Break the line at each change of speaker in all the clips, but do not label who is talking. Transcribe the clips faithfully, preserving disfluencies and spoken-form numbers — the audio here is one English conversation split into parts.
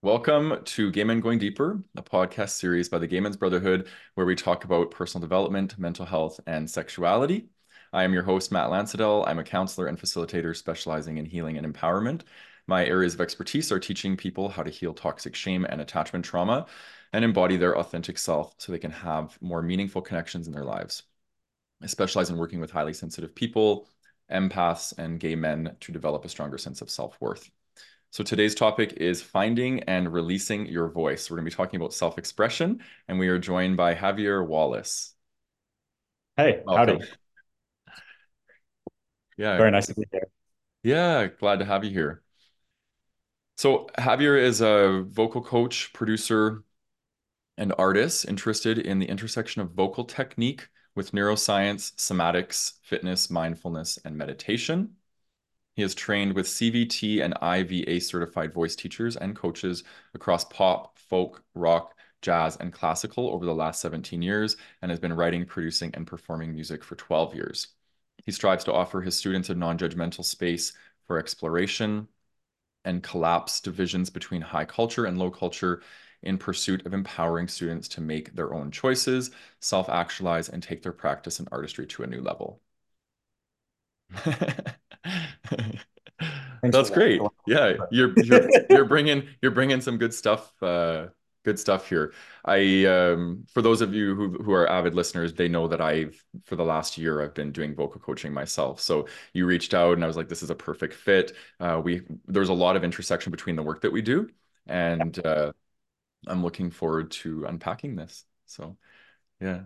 Welcome to Gay Men Going Deeper, a podcast series by the Gay Men's Brotherhood, where we talk about personal development, mental health, and sexuality. I am your host, Matt Lansadell. I'm a counselor and facilitator specializing in healing and empowerment. My areas of expertise are teaching people how to heal toxic shame and attachment trauma and embody their authentic self so they can have more meaningful connections in their lives. I specialize in working with highly sensitive people, empaths, and gay men to develop a stronger sense of self-worth. So today's topic is finding and releasing your voice. We're going to be talking about self-expression, and we are joined by Javier Wallace.
Hey,
Welcome.
howdy.
Yeah,
Very nice to be here.
yeah, glad to have you here. So Javier is a vocal coach, producer, and artist interested in the intersection of vocal technique with neuroscience, somatics, fitness, mindfulness, and meditation. He has trained with C V T and I V A certified voice teachers and coaches across pop, folk, rock, jazz, and classical over the last seventeen years and has been writing, producing, and performing music for twelve years. He strives to offer his students a non-judgmental space for exploration and collapse divisions between high culture and low culture in pursuit of empowering students to make their own choices, self-actualize, and take their practice and artistry to a new level.
Thanks
That's
for that.
great. Yeah, you're you're you're bringing you're bringing some good stuff uh good stuff here. I um for those of you who who are avid listeners, they know that I've for the last year I've been doing vocal coaching myself. So you reached out and I was like, this is a perfect fit. Uh we there's a lot of intersection between the work that we do, and uh I'm looking forward to unpacking this. So yeah.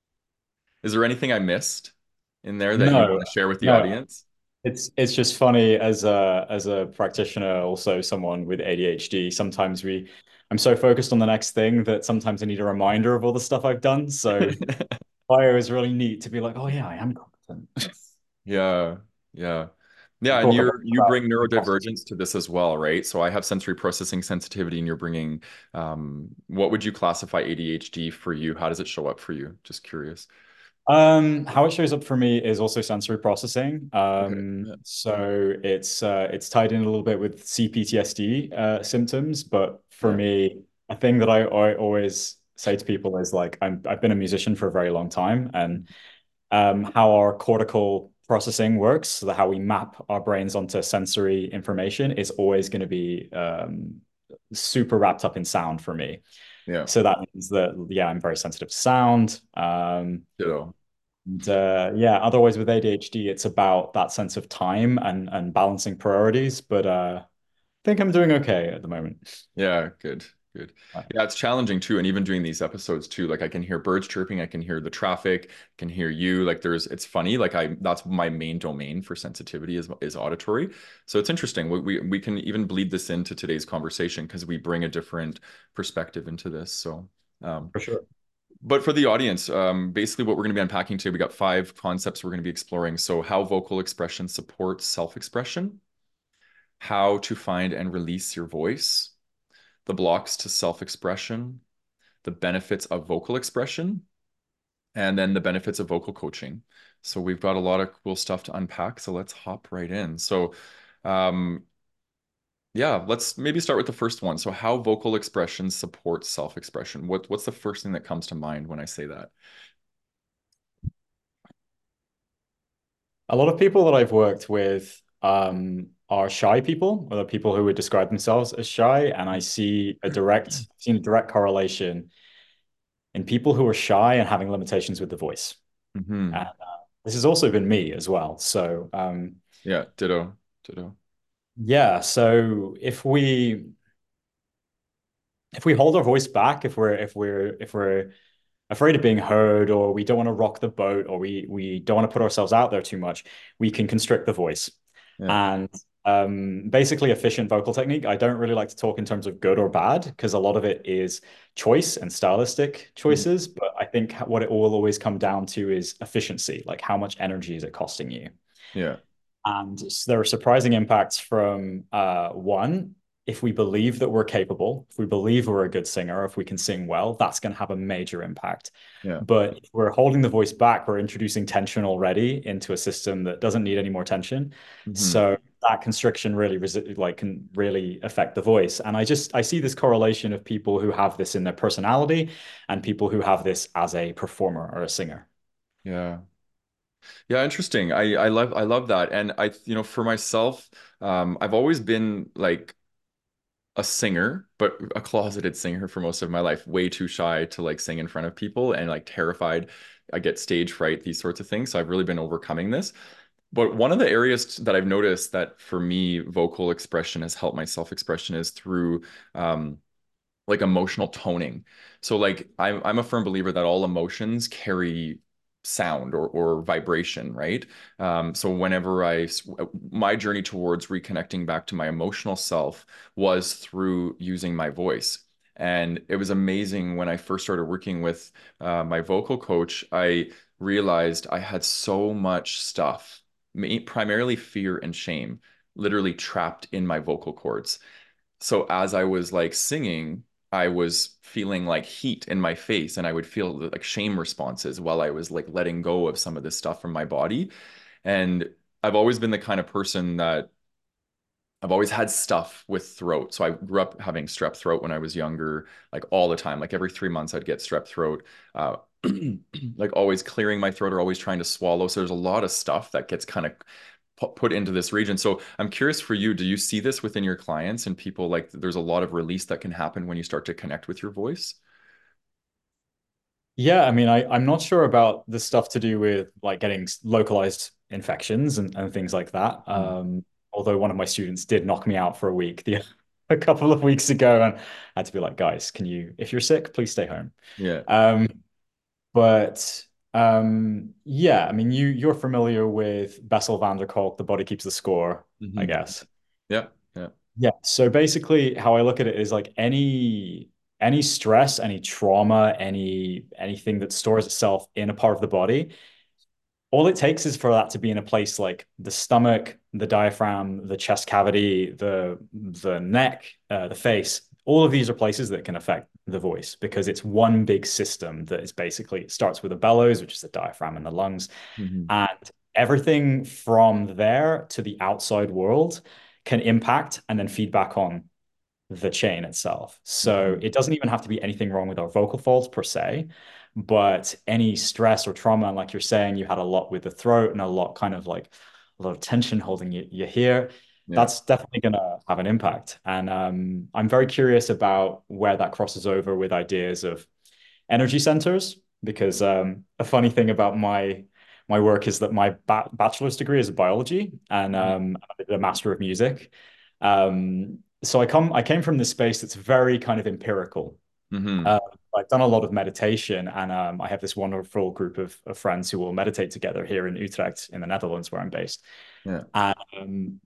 Is there anything I missed in there that you want
No,
to share with the
no.
audience?
It's it's just funny as a as a practitioner, also someone with A D H D. Sometimes we I'm so focused on the next thing that sometimes I need a reminder of all the stuff I've done. So bio is really neat to be like, oh yeah, I am competent.
Yeah, yeah. Yeah, and
Talk about
you're you
about
bring
the process.
neurodivergence to this as well, right? So I have sensory processing sensitivity and you're bringing um what would you classify A D H D for you? How does it show up for you? Just curious.
Um, how it shows up for me is also sensory processing.
Okay.
Um,
Yeah.
so it's uh, it's tied in a little bit with C P T S D uh, symptoms, but for
Yeah.
me, a thing that I, I always say to people is like I'm I've been a musician for a very long time, and um, how our cortical processing works, so that how we map our brains onto sensory information is always going to be um, super wrapped up in sound for me.
Yeah.
So that means that yeah, I'm very sensitive to sound. Um,
Ditto.
and uh, yeah, otherwise with A D H D, it's about that sense of time and and balancing priorities. But uh, I think I'm doing okay at the moment.
Yeah, good, good. Yeah, it's challenging too. And even doing these episodes too, like I can hear birds chirping, I can hear the traffic, I can hear you. Like there's, it's funny. Like I, that's my main domain for sensitivity is is auditory. So it's interesting. We we, we can even bleed this into today's conversation because we bring a different perspective into this. So, um,
For sure.
but for the audience, um, basically what we're going to be unpacking today, we got five concepts we're going to be exploring. So how vocal expression supports self-expression, how to find and release your voice, the blocks to self-expression, the benefits of vocal expression, and then the benefits of vocal coaching. So we've got a lot of cool stuff to unpack. So let's hop right in. So, um, yeah, let's maybe start with the first one. So how vocal expression supports self-expression. What what's the first thing that comes to mind when I say that?
A lot of people that I've worked with um, are shy people, or the people who would describe themselves as shy, and I see a direct, I've seen a direct correlation in people who are shy and having limitations with the voice.
Hmm.
And uh, this has also been me as well. So um,
Yeah, ditto, ditto.
yeah, so if we if we hold our voice back, if we're if we're if we're afraid of being heard, or we don't want to rock the boat, or we we don't want to put ourselves out there too much, we can constrict the voice.
Yeah.
And um, basically, efficient vocal technique. I don't really like to talk in terms of good or bad because a lot of it is choice and stylistic
Mhm.
choices. But I think what it will always come down to is efficiency, like how much energy is it costing you?
Yeah.
And there are surprising impacts from uh, one, if we believe that we're capable, if we believe we're a good singer, if we can sing well, that's going to have a major impact.
Yeah.
But if we're holding the voice back, we're introducing tension already into a system that doesn't need any more tension.
Hmm.
So that constriction really resi- like can really affect the voice. And I just I see this correlation of people who have this in their personality and people who have this as a performer or a singer.
Yeah. Yeah, interesting. I I love I love that. And I, you know, for myself, um, I've always been like a singer, but a closeted singer for most of my life, way too shy to like sing in front of people and like terrified. I get stage fright, these sorts of things. So I've really been overcoming this. But one of the areas that I've noticed that for me, vocal expression has helped my self-expression is through um, like emotional toning. So like I'm I'm a firm believer that all emotions carry sound or or vibration, right? Um, so whenever I my journey towards reconnecting back to my emotional self was through using my voice. And it was amazing when I first started working with uh, my vocal coach, I realized I had so much stuff, primarily fear and shame, literally trapped in my vocal cords. So as I was like singing, I was feeling like heat in my face and I would feel like shame responses while I was like letting go of some of this stuff from my body. And I've always been the kind of person that I've always had stuff with throat. So I grew up having strep throat when I was younger, like all the time. Like every three months, I'd get strep throat, uh, like always clearing my throat or always trying to swallow. So there's a lot of stuff that gets kind of put into this region. So I'm curious for you, do you see this within your clients and people like there's a lot of release that can happen when you start to connect with your voice?
Yeah, I mean, I, I'm not sure about the stuff to do with like getting localized infections and, and things like that.
Mm.
Um, although one of my students did knock me out for a week the, a couple of weeks ago, and I had to be like, guys, can you, if you're sick, please stay home.
Yeah.
Um, but um, yeah, I mean, you you're familiar with Bessel van der Kolk, the body keeps the score, I
Hmm.
guess.
Yeah. Yeah.
Yeah. So basically, how I look at it is like any any stress, any trauma, any anything that stores itself in a part of the body, all it takes is for that to be in a place like the stomach, the diaphragm, the chest cavity, the the neck, uh, the face. All of these are places that can affect the voice because it's one big system that is basically it starts with the bellows, which is the diaphragm and the lungs,
Hmm.
and everything from there to the outside world can impact and then feedback on the chain itself. So
Hmm.
it doesn't even have to be anything wrong with our vocal folds per se, but any stress or trauma, and like you're saying, you had a lot with the throat and a lot kind of like a lot of tension holding you, you here.
Yeah.
That's definitely going to have an impact. And um, I'm very curious about where that crosses over with ideas of energy centers, because um, a funny thing about my my work is that my ba bachelor's degree is biology, and
Hmm.
um, I did a master of music. Um, so I come I came from this space that's very kind of empirical.
Hmm.
Uh, I've done a lot of meditation, and um, I have this wonderful group of, of friends who will meditate together here in Utrecht, in the Netherlands, where I'm based.
Yeah.
And um,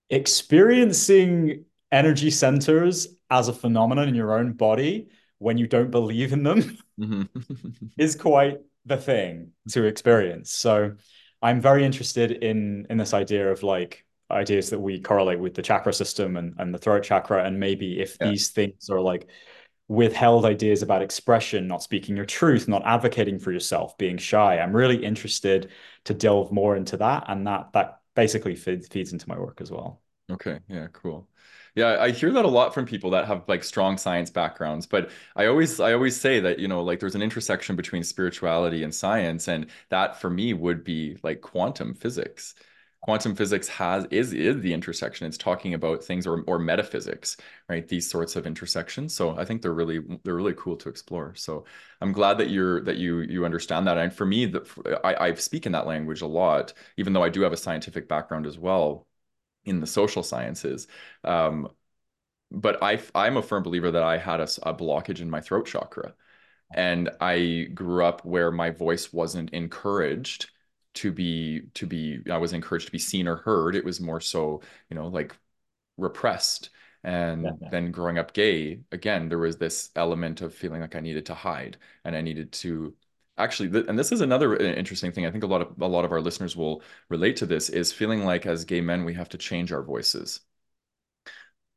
experiencing energy centers as a phenomenon in your own body when you don't believe in them
Hmm.
is quite the thing to experience. So I'm very interested in in this idea of like ideas that we correlate with the chakra system and, and the throat chakra. And maybe if
Yeah.
these things are like withheld ideas about expression, not speaking your truth, not advocating for yourself, being shy. I'm really interested to delve more into that. And that that basically feeds, feeds into my work as well.
Okay, yeah, cool. Yeah, I hear that a lot from people that have like strong science backgrounds, but I always I always say that, you know, like there's an intersection between spirituality and science, and that for me would be like quantum physics. Quantum physics has is is the intersection. It's talking about things or or metaphysics, right? These sorts of intersections. So I think they're really they're really cool to explore. So I'm glad that you're that you you understand that. And for me, that I I speak in that language a lot, even though I do have a scientific background as well in the social sciences. Um, but I, I'm a firm believer that I had a a blockage in my throat chakra. And I grew up where my voice wasn't encouraged to be, to be, I was encouraged to be seen or heard. It was more so, you know, like repressed.
Yeah,
And
yeah.
then growing up gay, again, there was this element of feeling like I needed to hide and I needed to actually, th and this is another interesting thing. I think a lot of a lot of our listeners will relate to this is feeling like as gay men we have to change our voices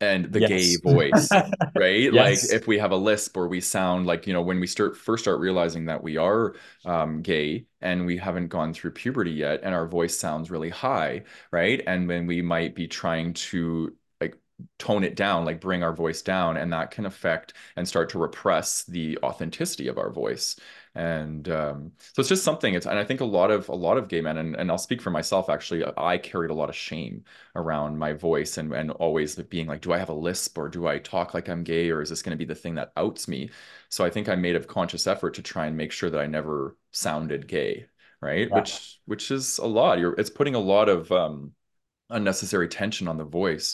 and the gay
Yes.
voice, right? Like
Yes.
if we have a lisp or we sound like, you know, when we start first start realizing that we are um, gay and we haven't gone through puberty yet and our voice sounds really high, right? And when we might be trying to like tone it down, like bring our voice down, and that can affect and start to repress the authenticity of our voice. And um, so it's just something. It's and I think a lot of a lot of gay men, and, and I'll speak for myself actually, I carried a lot of shame around my voice and and always being like, do I have a lisp or do I talk like I'm gay or is this going to be the thing that outs me? So I think I made a conscious effort to try and make sure that I never sounded gay, right?
Yeah.
Which which is a lot. You're it's putting a lot of um, unnecessary tension on the voice.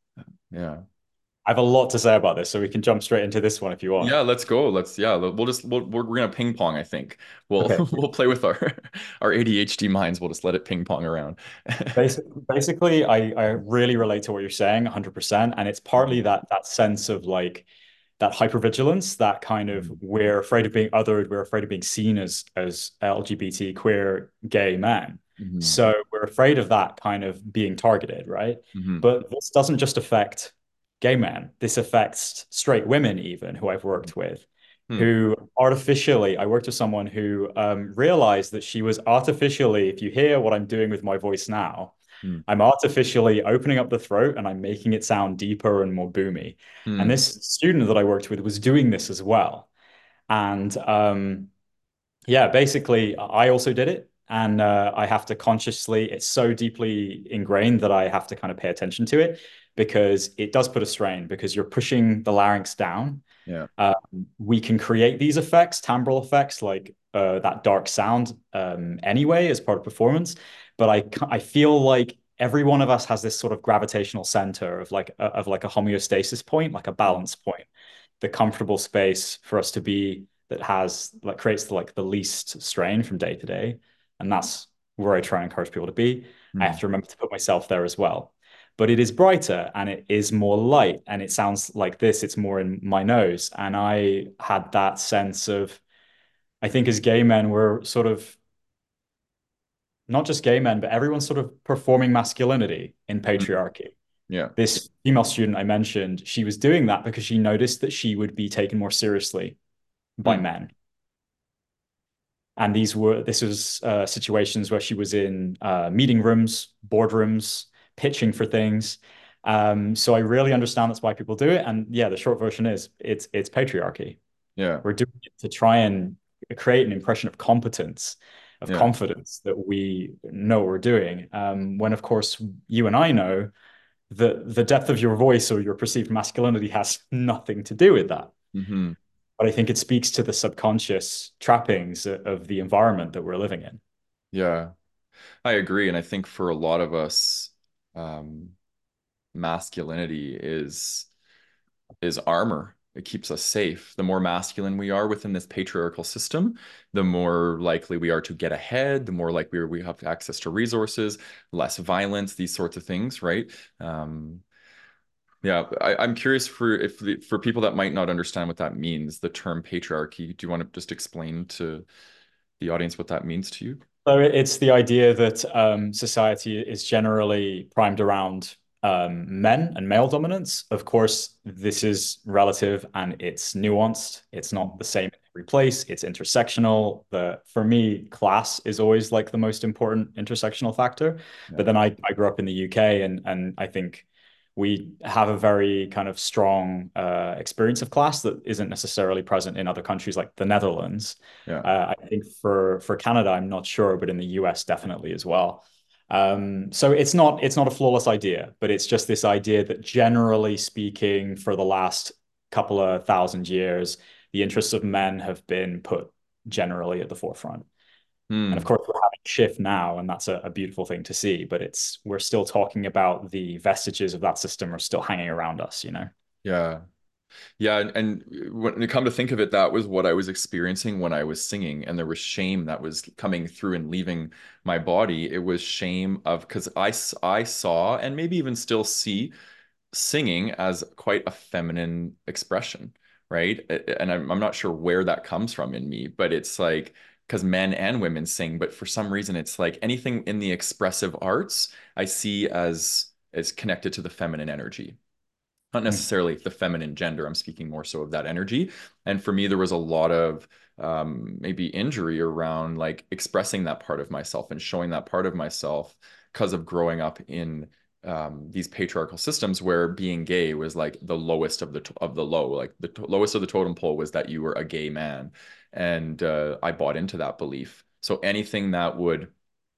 Yeah.
I have a lot to say about this, so we can jump straight into this one if you want.
Yeah, let's go. Let's yeah, we'll just we'll, we're, we're gonna ping pong, I think. We'll
Okay.
we'll play with our our A D H D minds. We'll just let it ping pong around.
Basic, basically, I, I really relate to what you're saying one hundred percent. And it's partly that that sense of like that hypervigilance, that kind of
Mhm.
we're afraid of being othered, we're afraid of being seen as as L G B T queer gay men.
Mhm.
So we're afraid of that kind of being targeted, right?
Mhm.
But this doesn't just affect gay men. This affects straight women even who I've worked with,
Mhm.
who artificially, I worked with someone who um, realized that she was artificially, if you hear what I'm doing with my voice now,
Mhm.
I'm artificially opening up the throat and I'm making it sound deeper and more boomy. And
Mhm.
this student that I worked with was doing this as well. And um, yeah, basically, I also did it. And uh, I have to consciously, it's so deeply ingrained that I have to kind of pay attention to it because it does put a strain because you're pushing the larynx down.
Yeah.
Um, we can create these effects, timbral effects, like uh, that dark sound um, anyway as part of performance. But I, I feel like every one of us has this sort of gravitational center of like, of like a homeostasis point, like a
Mhm.
balance point, the comfortable space for us to be that has like creates the like the least strain from day to day. And that's where I try and encourage people to be. I have
Mhm.
to remember to put myself there as well. But it is brighter and it is more light and it sounds like this, it's more in my nose. And I had that sense of, I think as gay men, we're sort of not just gay men, but everyone's sort of performing masculinity in
Mhm.
patriarchy.
Yeah.
This female student I mentioned, she was doing that because she noticed that she would be taken more seriously by
Hmm.
men. And these were this was uh, situations where she was in uh, meeting rooms, boardrooms, pitching for things. Um, so I really understand that's why people do it. And yeah, the short version is it's it's patriarchy.
Yeah.
We're doing it to try and create an impression of competence, of
Yeah.
confidence that we know what we're doing. Um, when of course you and I know that the depth of your voice or your perceived masculinity has nothing to do with that.
Hmm.
But I think it speaks to the subconscious trappings of the environment that we're living in.
Yeah. I agree. And I think for a lot of us, um, masculinity is is armor. It keeps us safe. The more masculine we are within this patriarchal system, the more likely we are to get ahead, the more likely we have access to resources, less violence, these sorts of things, right? Um, yeah, I, I'm curious for if the, for people that might not understand what that means, the term patriarchy. Do you want to just explain to the audience what that means to you?
So it's the idea that um, society is generally primed around um, men and male dominance. Of course, this is relative and it's nuanced. It's not the same in every place. It's intersectional. The for me, class is always like the most important intersectional factor.
Yeah.
But then I, I grew up in the U K and and I think we have a very kind of strong uh, experience of class that isn't necessarily present in other countries like the Netherlands.
Yeah.
Uh, I think for for Canada, I'm not sure, but in the U S, definitely as well. Um, so it's not it's not a flawless idea, but it's just this idea that generally speaking, for the last couple of thousand years, the interests of men have been put generally at the forefront. And of
Hmm.
course, we're having a shift now, and that's a, a beautiful thing to see. But it's we're still talking about the vestiges of that system are still hanging around us, you know.
Yeah. Yeah, and, and when you come to think of it, that was what I was experiencing when I was singing, and there was shame that was coming through and leaving my body. It was shame of because I s- I saw and maybe even still see singing as quite a feminine expression, right? A- And I'm I'm not sure where that comes from in me, but it's like because men and women sing, but for some reason it's like anything in the expressive arts I see as as connected to the feminine energy. not
Mm.
necessarily the feminine gender. I'm speaking more so of that energy. And for me, there was a lot of um, maybe injury around like expressing that part of myself and showing that part of myself because of growing up in um, these patriarchal systems where being gay was like the lowest of the of the low. Like the lowest of the totem pole was that you were a gay man, and uh, I bought into that belief. So anything that would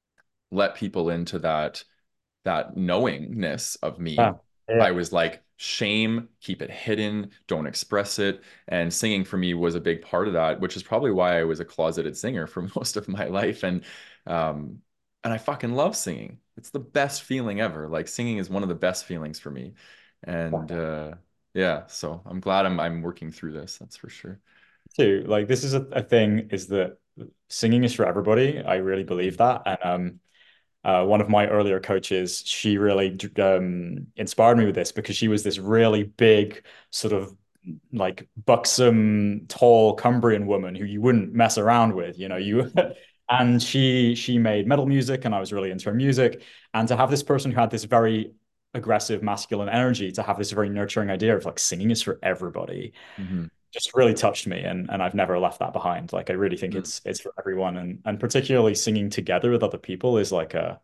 let people into that that knowingness of me,
Yeah. Yeah.
I was like, shame, keep it hidden, don't express it. And singing for me was a big part of that, which is probably why I was a closeted singer for most of my life. And um, and I fucking love singing. It's the best feeling ever. Like singing is one of the best feelings for me. And uh, yeah, so I'm glad I'm I'm working through this. That's for sure.
Too. Like this is a, a thing is that singing is for everybody. I really believe that. And um uh, one of my earlier coaches, she really um, inspired me with this because she was this really big, sort of like buxom, tall Cumbrian woman who you wouldn't mess around with, you know, you and she she made metal music and I was really into her music. And to have this person who had this very aggressive masculine energy, to have this very nurturing idea of like singing is for everybody,
Hmm.
just really touched me, and and I've never left that behind. Like I really think it's it's for everyone, and and particularly singing together with other people is like a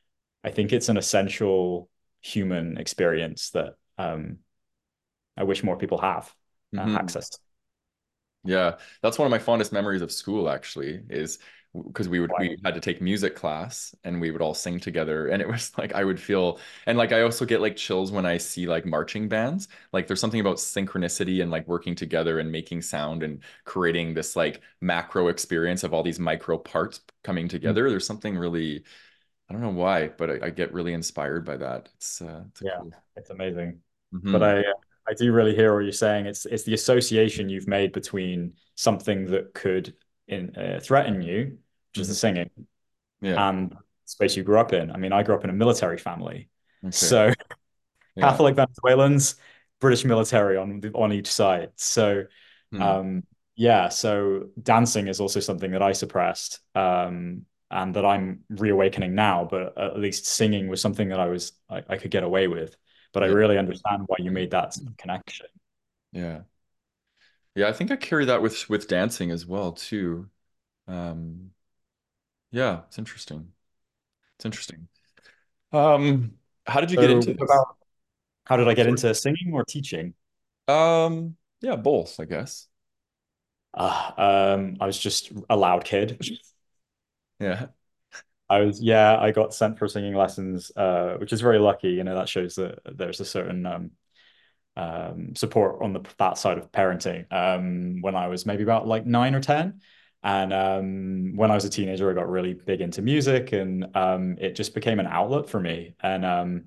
I think it's an essential human experience that um, I wish more people have uh,
Hmm.
access to.
Yeah, that's one of my fondest memories of school actually, is because we would
Right.
we had to take music class and we would all sing together and it was like I would feel, and like I also get like chills when I see like marching bands. Like there's something about synchronicity and like working together and making sound and creating this like macro experience of all these micro parts coming
Mm.
together. There's something really, I don't know why, but I, I get really inspired by that. It's uh it's a
Yeah,
cool.
it's amazing. But
Hmm.
I I do really hear what you're saying. It's it's the association you've made between something that could in, uh, threaten you, which is the
Hmm.
singing,
Yeah.
and the space you grew up in. I mean, I grew up in a military family,
Okay.
so
Yeah.
Catholic Venezuelans, British military on the, on each side. So,
Hmm.
um, yeah, so dancing is also something that I suppressed, um, and that I'm reawakening now. But at least singing was something that I was I, I could get away with. But I
Yeah.
really understand why you made that connection.
Yeah. Yeah, I think I carry that with with dancing as well too. Um, yeah, it's interesting. It's interesting. Um, how did you get
So,
into
what
this?
about how did I get
Sorry.
into singing or teaching?
Um, yeah, both, I guess.
Uh, um, I was just a loud kid.
Yeah.
I was, yeah, I got sent for singing lessons, uh, which is very lucky. You know, that shows that there's a certain um, um, support on the that side of parenting. Um, when I was maybe about like nine or ten, and um, when I was a teenager, I got really big into music, and um, it just became an outlet for me. And um,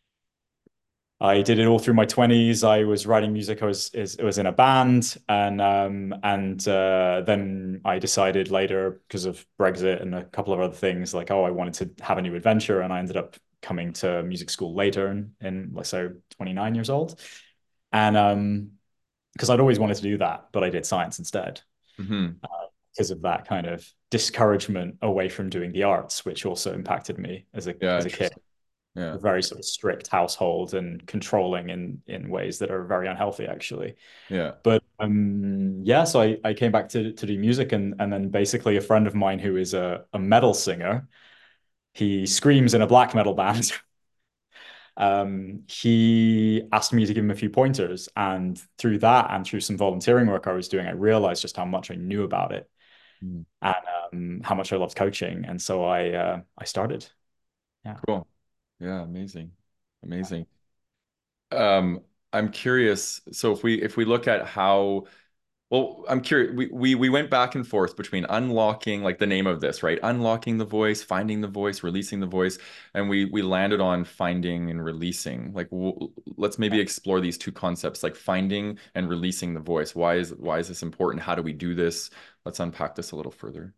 I did it all through my twenties. I was writing music. I was is, was in a band, and um, and uh, then I decided later because of Brexit and a couple of other things, like oh, I wanted to have a new adventure, and I ended up coming to music school later, in, in like so twenty-nine years old, and um, because I'd always wanted to do that, but I did science instead
Hmm.
because of that kind of discouragement away from doing the arts, which also impacted me as a
Yeah,
as a kid.
interesting. Yeah.
A very sort of strict household and controlling in in ways that are very unhealthy, actually.
Yeah.
But um, yeah, so I, I came back to to do music, and and then basically a friend of mine who is a, a metal singer, he screams in a black metal band. Um, he asked me to give him a few pointers, and through that and through some volunteering work I was doing, I realized just how much I knew about it
Mm.
and um, how much I loved coaching, and so I uh, I started. Yeah.
Cool. Yeah, amazing. Amazing. Um, I'm curious. So if we if we look at how, well, I'm curious. We, we we went back and forth between unlocking, like the name of this, right? Unlocking the voice, finding the voice, releasing the voice, and we we landed on finding and releasing. Like, w let's maybe explore these two concepts, like finding and releasing the voice. Why is why is this important? How do we do this? Let's unpack this a little further.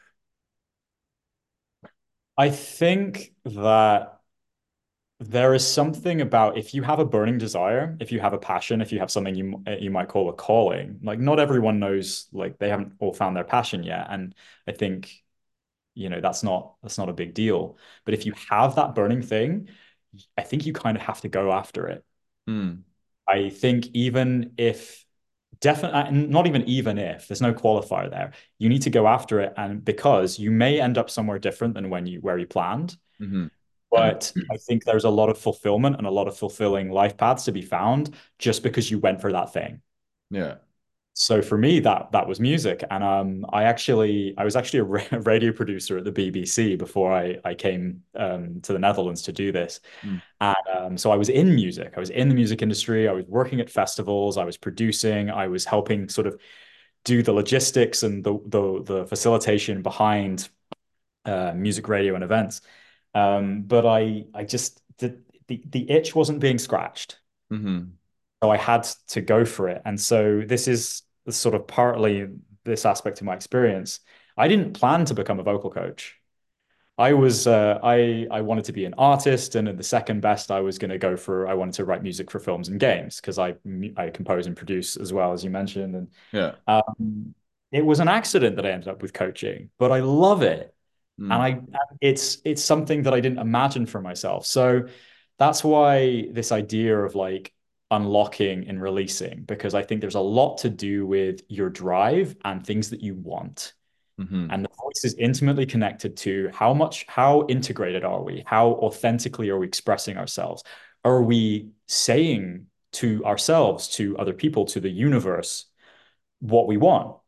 I think that there is something about if you have a burning desire, if you have a passion, if you have something you you might call a calling, like not everyone knows, like they haven't all found their passion yet. And I think, you know, that's not that's not a big deal. But if you have that burning thing, I think you kind of have to go after it.
Hmm.
I think even if definitely not even even if there's no qualifier there, you need to go after it, and because you may end up somewhere different than when you where you planned.
Hmm.
But I think there's a lot of fulfillment and a lot of fulfilling life paths to be found just because you went for that thing.
Yeah.
So for me, that that was music, and um, I actually I was actually a ra- radio producer at the B B C before I I came um, to the Netherlands to do this,
Mm.
and um, so I was in music. I was in the music industry. I was working at festivals. I was producing. I was helping sort of do the logistics and the the, the facilitation behind uh, music, radio, and events. Um, but I I just the, the the itch wasn't being scratched.
Hmm.
So I had to go for it. And so this is sort of partly this aspect of my experience. I didn't plan to become a vocal coach. I was uh, I I wanted to be an artist, and at the second best, I was going to go for I wanted to write music for films and games because I I compose and produce as well as you mentioned, and
Yeah.
um, it was an accident that I ended up with coaching, but I love it, and
Mm.
I it's it's something that I didn't imagine for myself. So that's why this idea of like unlocking and releasing, because I think there's a lot to do with your drive and things that you want.
Hmm.
And the voice is intimately connected to how much, how integrated are we? How authentically are we expressing ourselves? Are we saying to ourselves, to other people, to the universe, what we want?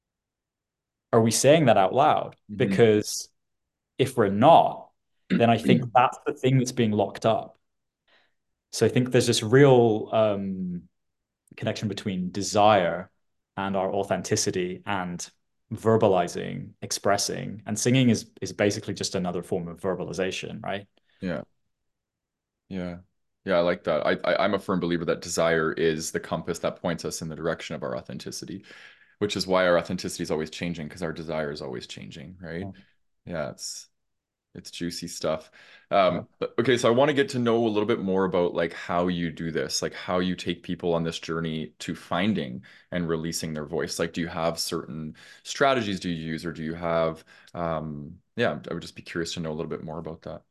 Are we saying that out loud?
Hmm.
Because if we're not, then I think that's the thing that's being locked up. So I think there's this real um, connection between desire and our authenticity and verbalizing, expressing, and singing is is basically just another form of verbalization, right?
Yeah. Yeah. Yeah, I like that. I, I I'm a firm believer that desire is the compass that points us in the direction of our authenticity, which is why our authenticity is always changing because our desire is always changing, right?
Yeah.
Yeah, it's it's juicy stuff.
Yeah.
Um, but okay, so I want to get to know a little bit more about like how you do this, like how you take people on this journey to finding and releasing their voice. Like, do you have certain strategies do you use, or do you have, um, yeah, I would just be curious to know a little bit more about that.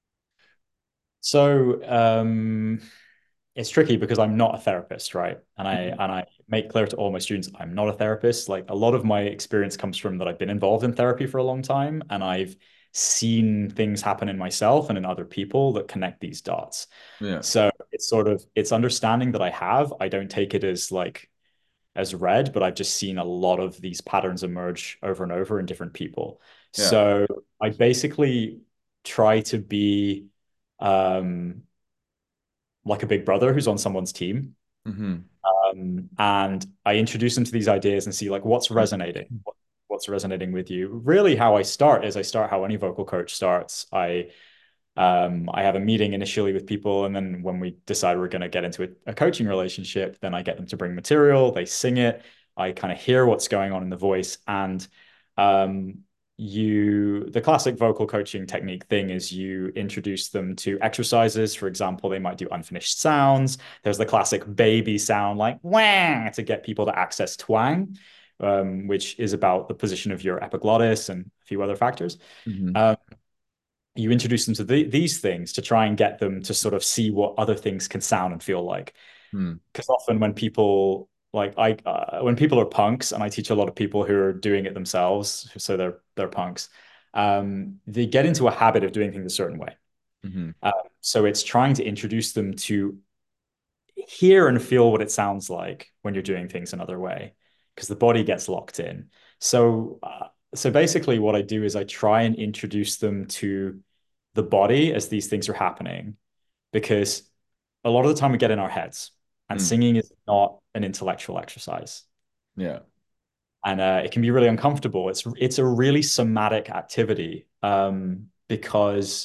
So um, it's tricky because I'm not a therapist, right? And I
Mhm.
and I make clear to all my students I'm not a therapist. Like a lot of my experience comes from that I've been involved in therapy for a long time and I've seen things happen in myself and in other people that connect these dots.
Yeah.
So it's sort of it's understanding that I have. I don't take it as like as read, but I've just seen a lot of these patterns emerge over and over in different people.
Yeah.
So I basically try to be um like a big brother who's on someone's team.
Hmm.
Um, and I introduce them to these ideas and see like what's resonating, what, what's resonating with you. Really, how I start is I start how any vocal coach starts. I um, I have a meeting initially with people, and then when we decide we're going to get into a, a coaching relationship, then I get them to bring material, they sing it, I kind of hear what's going on in the voice, and um, you the classic vocal coaching technique thing is you introduce them to exercises. For example, they might do unfinished sounds. There's the classic baby sound like wah to get people to access twang, um, which is about the position of your epiglottis and a few other factors.
Hmm.
Um, you introduce them to the, these things to try and get them to sort of see what other things can sound and feel like.
Hmm.
Because often when people like I uh, when people are punks, and I teach a lot of people who are doing it themselves, so they're they're punks, um, they get into a habit of doing things a certain way.
Hmm.
Um, so it's trying to introduce them to hear and feel what it sounds like when you're doing things another way, because the body gets locked in. So uh, so basically, what I do is I try and introduce them to the body as these things are happening, because a lot of the time we get in our heads, and
Hmm.
singing is not an intellectual exercise,
Yeah.
and uh, it can be really uncomfortable. It's it's a really somatic activity, um, because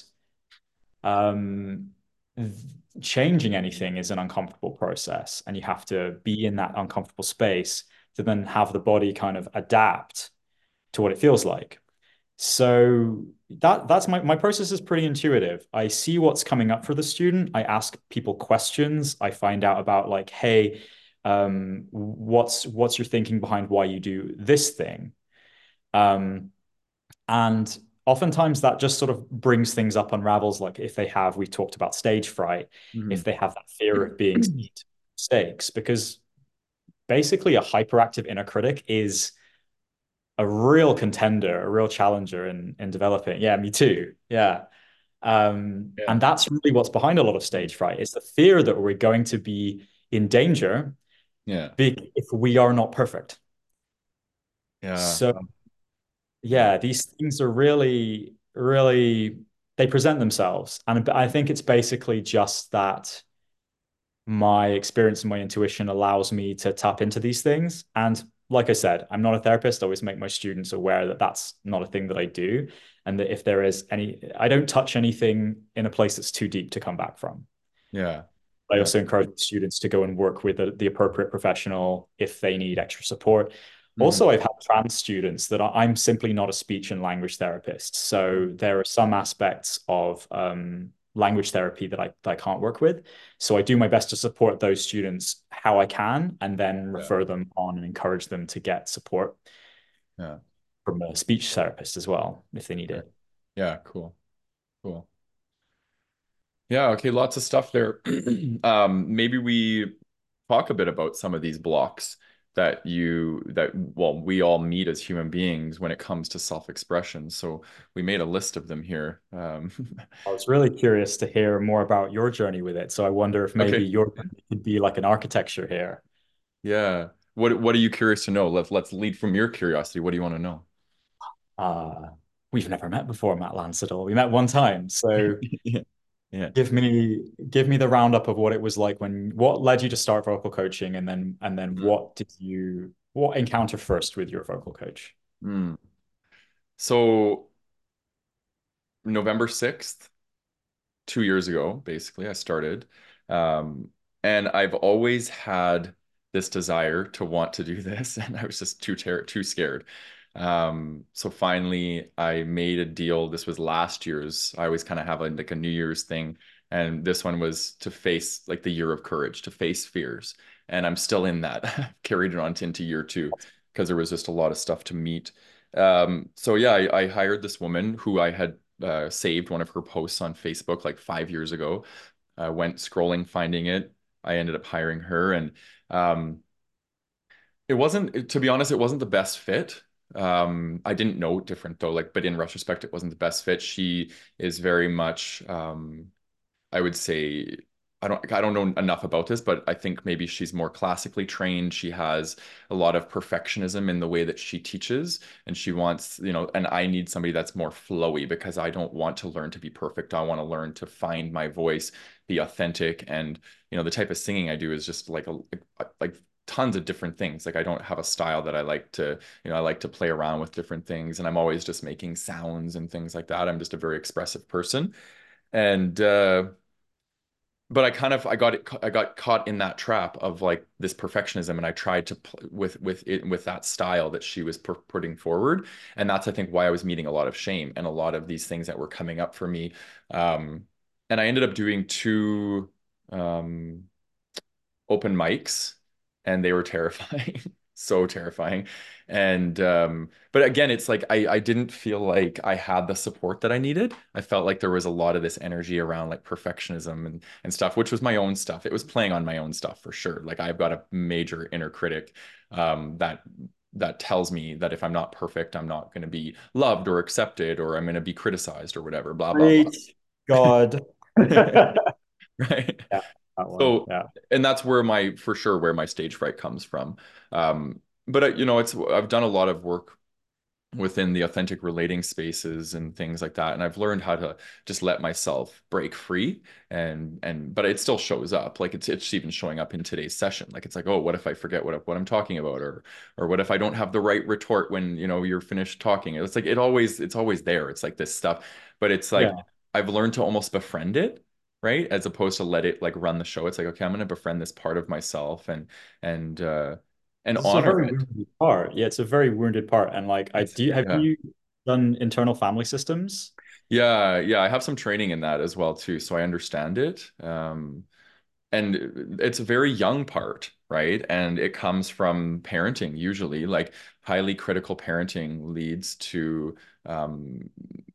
um, changing anything is an uncomfortable process, and you have to be in that uncomfortable space to then have the body kind of adapt to what it feels like. So that that's my my process is pretty intuitive. I see what's coming up for the student. I ask people questions. I find out about like, hey, um, what's what's your thinking behind why you do this thing? Um, and oftentimes that just sort of brings things up, unravels. Like if they have, we talked about stage fright.
Hmm.
If they have that fear of being seen, mistakes because basically a hyperactive inner critic is a real contender, a real challenger in in developing. Yeah, me too. Yeah. Um,
Yeah.
and that's really what's behind a lot of stage fright. It's the fear that we're going to be in danger
Yeah.
if we are not perfect.
Yeah.
So
Um, yeah.
yeah, these things are really, really they present themselves. And I think it's basically just that my experience and my intuition allows me to tap into these things. And like I said, I'm not a therapist. I always make my students aware that that's not a thing that I do. And that if there is any, I don't touch anything in a place that's too deep to come back from.
Yeah.
I
Yeah.
also encourage students to go and work with the, the appropriate professional if they need extra support.
Mhm.
Also, I've had trans students that are, I'm simply not a speech and language therapist. So there are some aspects of um, language therapy that I, that I can't work with. So I do my best to support those students how I can and then
Yeah.
refer them on and encourage them to get support
Yeah.
from a speech therapist as well if they need
Okay.
it.
Yeah. Cool. Cool. Yeah, okay, lots of stuff there. Um, maybe we talk a bit about some of these blocks that you that well, we all meet as human beings when it comes to self-expression. So we made a list of them here. Um,
I was really curious to hear more about your journey with it. So I wonder if maybe
okay,
your journey could be like an architecture here.
yeah. What what are you curious to know? Let's let's lead from your curiosity. What do you want to know?
Uh, we've never met before, Matt Lancidor. We met one time. So
Yeah. Yeah.
give me give me the roundup of what it was like when what led you to start vocal coaching and then and then
Mm.
what did you what encounter first with your vocal coach?
Mm. So November sixth, two years ago, basically, I started. Um, and I've always had this desire to want to do this, and I was just too ter too scared. Um, so finally, I made a deal. This was last year's. I always kind of have a, like a New Year's thing, and this one was to face like the year of courage, to face fears. And I'm still in that. Carried it on to, into year two because there was just a lot of stuff to meet. Um, so yeah, I, I hired this woman who I had uh, saved one of her posts on Facebook like five years ago. I went scrolling, finding it. I ended up hiring her, and um, it wasn't, to be honest, it wasn't the best fit. Um, I didn't know different though, like, but in retrospect, it wasn't the best fit. She is very much um, I would say I don't I don't know enough about this, but I think maybe she's more classically trained. She has a lot of perfectionism in the way that she teaches, and she wants, you know, and I need somebody that's more flowy because I don't want to learn to be perfect. I want to learn to find my voice, be authentic, and you know, the type of singing I do is just like a like tons of different things. Like I don't have a style that I like to, you know, I like to play around with different things, and I'm always just making sounds and things like that. I'm just a very expressive person. And uh but I kind of I got it I got caught in that trap of like this perfectionism, and I tried to pl with with it with that style that she was pu putting forward, and that's I think why I was meeting a lot of shame and a lot of these things that were coming up for me. Um, and I ended up doing two um, open mics, and they were terrifying. So terrifying. And um, but again, it's like I I didn't feel like I had the support that I needed. I felt like there was a lot of this energy around like perfectionism and and stuff, which was my own stuff. It was playing on my own stuff for sure. Like I've got a major inner critic um, that that tells me that if I'm not perfect, I'm not going to be loved or accepted, or I'm going to be criticized or whatever, blah blah blah.
Great God.
Right.
Yeah, that one.
So,
Yeah.
and that's where my, for sure, where my stage fright comes from. Um, but I, you know, it's, I've done a lot of work within the authentic relating spaces and things like that, and I've learned how to just let myself break free, and and but it still shows up. Like it's it's even showing up in today's session. Like it's like, oh, what if I forget what what I'm talking about, or or what if I don't have the right retort when, you know, you're finished talking. It's like it always it's always there. It's like this stuff, but it's like
Yeah.
I've learned to almost befriend it, right? As opposed to let it like run the show. It's like, okay, I'm going to befriend this part of myself, and and uh and
It's a
honor
very
it.
wounded part. Yeah, it's a very wounded part. And like I
It's
do have
yeah.
you done internal family systems?
Yeah, yeah, I have some training in that as well too, so I understand it. Um, and it's a very young part, right? And it comes from parenting usually, like highly critical parenting leads to um,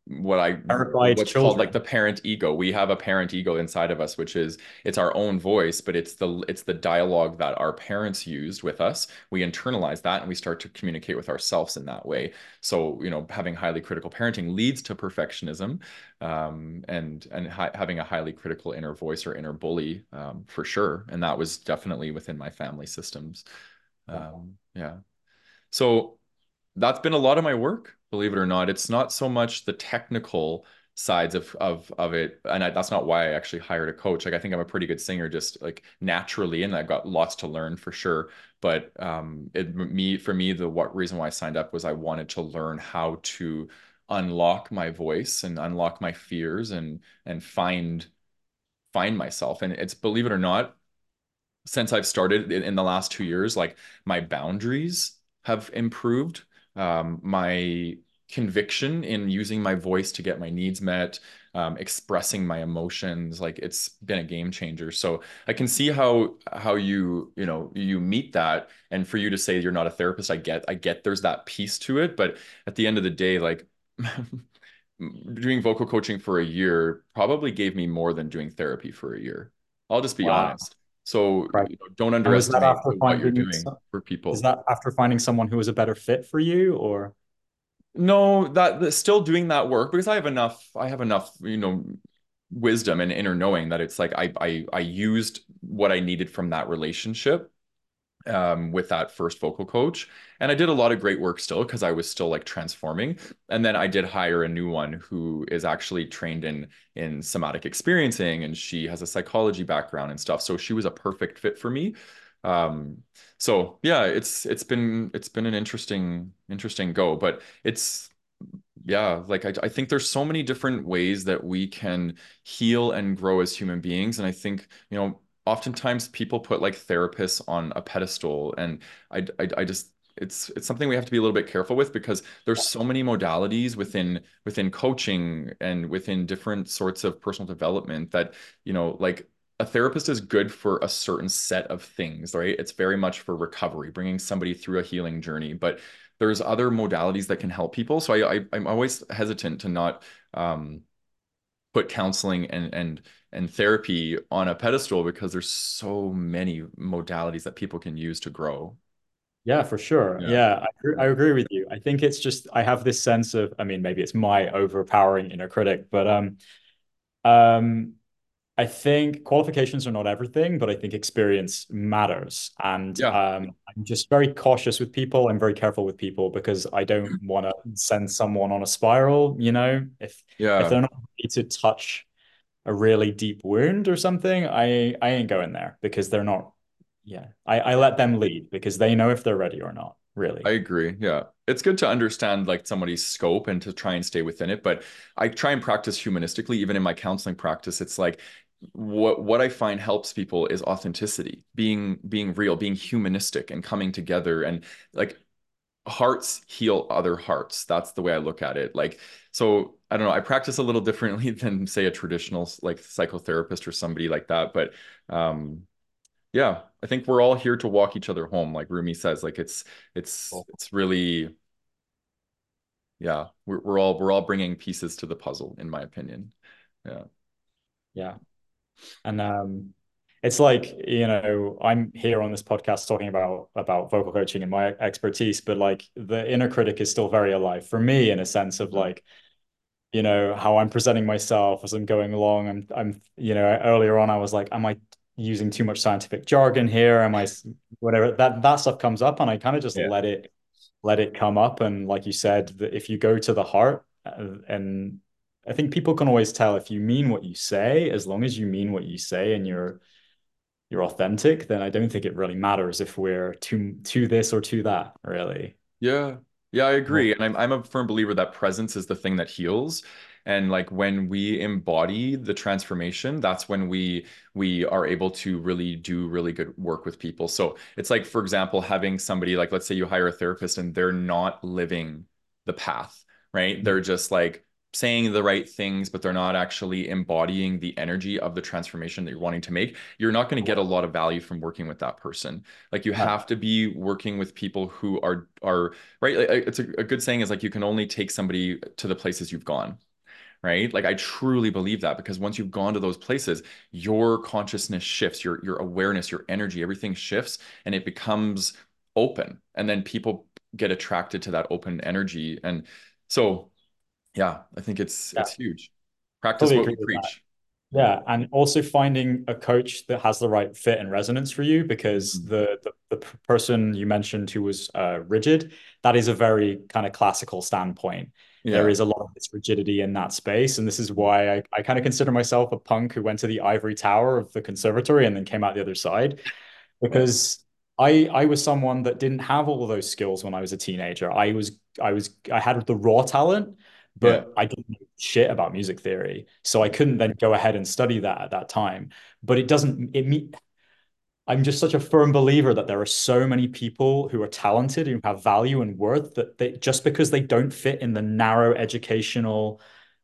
what I
Terrified
what's called like the
children.
parent ego. We have a parent ego inside of us, which is it's our own voice, but it's the it's the dialogue that our parents used with us. We internalize that and we start to communicate with ourselves in that way. So, you know, having highly critical parenting leads to perfectionism, um, and and hi having a highly critical inner voice or inner bully, um, for sure. And that was definitely within my family systems.
Yeah.
Um, yeah. So that's been a lot of my work, believe it or not. It's not so much the technical sides of of of it, and I, that's not why I actually hired a coach. Like I think I'm a pretty good singer, just like naturally, and I've got lots to learn for sure. But um, it me for me, the what reason why I signed up was I wanted to learn how to unlock my voice and unlock my fears and and find find myself. And it's believe it or not, since I've started in, in the last two years, like my boundaries have improved. Um, my conviction in using my voice to get my needs met, um, expressing my emotions, like it's been a game changer. So I can see how how you you know you meet that, and for you to say you're not a therapist, I get I get there's that piece to it, but at the end of the day, like. Doing vocal coaching for a year probably gave me more than doing therapy for a year. I'll just be
Wow.
honest. So,
Right.
you know, don't
And was that
underestimate
after
what you're
finding,
doing for
is
people.
that after finding someone who was a better fit for you or?
No, that, that still doing that work because I have enough, I have enough, you know, wisdom and inner knowing that it's like I I I used what I needed from that relationship, um, with that first vocal coach. And I did a lot of great work still because I was still like transforming. And then I did hire a new one who is actually trained in in somatic experiencing, and she has a psychology background and stuff. So she was a perfect fit for me. Um, so yeah, it's it's been it's been an interesting interesting go, but it's yeah, like I, I think there's so many different ways that we can heal and grow as human beings. And I think, you know, oftentimes people put like therapists on a pedestal. And I, I, I just, it's it's something we have to be a little bit careful with because there's so many modalities within within coaching and within different sorts of personal development that, you know, like a therapist is good for a certain set of things, right? It's very much for recovery, bringing somebody through a healing journey. But there's other modalities that can help people. So I, I I'm always hesitant to not um, put counseling and and and therapy on a pedestal because there's so many modalities that people can use to grow.
Yeah, for sure.
Yeah.
Yeah, I, agree-
Yeah.
I agree with you. I think it's just I have this sense of, I mean, maybe it's my overpowering inner critic, but um, um, I think qualifications are not everything, but I think experience matters. And
Yeah.
um, I'm just very cautious with people. I'm very careful with people because I don't want to send someone on a spiral, you know, if if
Yeah.
they're not ready to touch a really deep wound or something, I I ain't going there because they're not. Yeah, I I let them lead because they know if they're ready or not,
I
really.
agree. Yeah. It's good to understand like somebody's scope and to try and stay within it, but I try and practice humanistically even in my counseling practice. It's like what what I find helps people is authenticity, being being real, being humanistic and coming together and like hearts heal other hearts. That's the way I look at it. Like, so I don't know, I practice a little differently than say a traditional like psychotherapist or somebody like that, but um yeah, I think we're all here to walk each other home, like Rumi says. Like it's it's
Cool.
it's really yeah, we're we're all we're all bringing pieces to the puzzle, in my opinion. Yeah.
Yeah. And um, it's like, you know, I'm here on this podcast talking about about vocal coaching and my expertise, but like the inner critic is still very alive for me in a sense of
Yeah.
like, you know, how I'm presenting myself as I'm going along. I'm I'm, you know, earlier on I was like, am I using too much scientific jargon here? Am I whatever that that stuff comes up and I kind of just
Yeah.
let it let it come up. And like you said, that if you go to the heart, uh, and I think people can always tell if you mean what you say, as long as you mean what you say and you're you're authentic, then I don't think it really matters if we're to to this or to that, really.
Yeah. Yeah, I
Well,
agree. And I'm I'm a firm believer that presence is the thing that heals. And like when we embody the transformation, that's when we we are able to really do really good work with people. So it's like, for example, having somebody like, let's say you hire a therapist and they're not living the path, right? They're just like saying the right things, but they're not actually embodying the energy of the transformation that you're wanting to make. You're not going to get a lot of value from working with that person. Like you
no,
have to be working with people who are are right. Like, it's a, a good saying is like you can only take somebody to the places you've gone. right? Like I truly believe that because once you've gone to those places, your consciousness shifts, your your awareness, your energy, everything shifts and it becomes open. And then people get attracted to that open energy. And so yeah, I think it's
Yeah,
it's huge. Practice
fully
what
agree
you
with that.
preach. Yeah.
Yeah, and also finding a coach that has the right fit and resonance for you, because
Mhm.
the the, the person you mentioned who was uh, rigid, that is a very kind of classical standpoint. There
Yeah.
is a lot of this rigidity in that space, and this is why I, I kind of consider myself a punk who went to the ivory tower of the conservatory and then came out the other side,
Yeah.
because I I was someone that didn't have all of those skills when I was a teenager. I was I was I had the raw talent,
Yeah.
but I didn't know shit about music theory. So I couldn't then go ahead and study that at that time. But it doesn't it me I'm just such a firm believer that there are so many people who are talented, who have value and worth, that they just because they don't fit in the narrow educational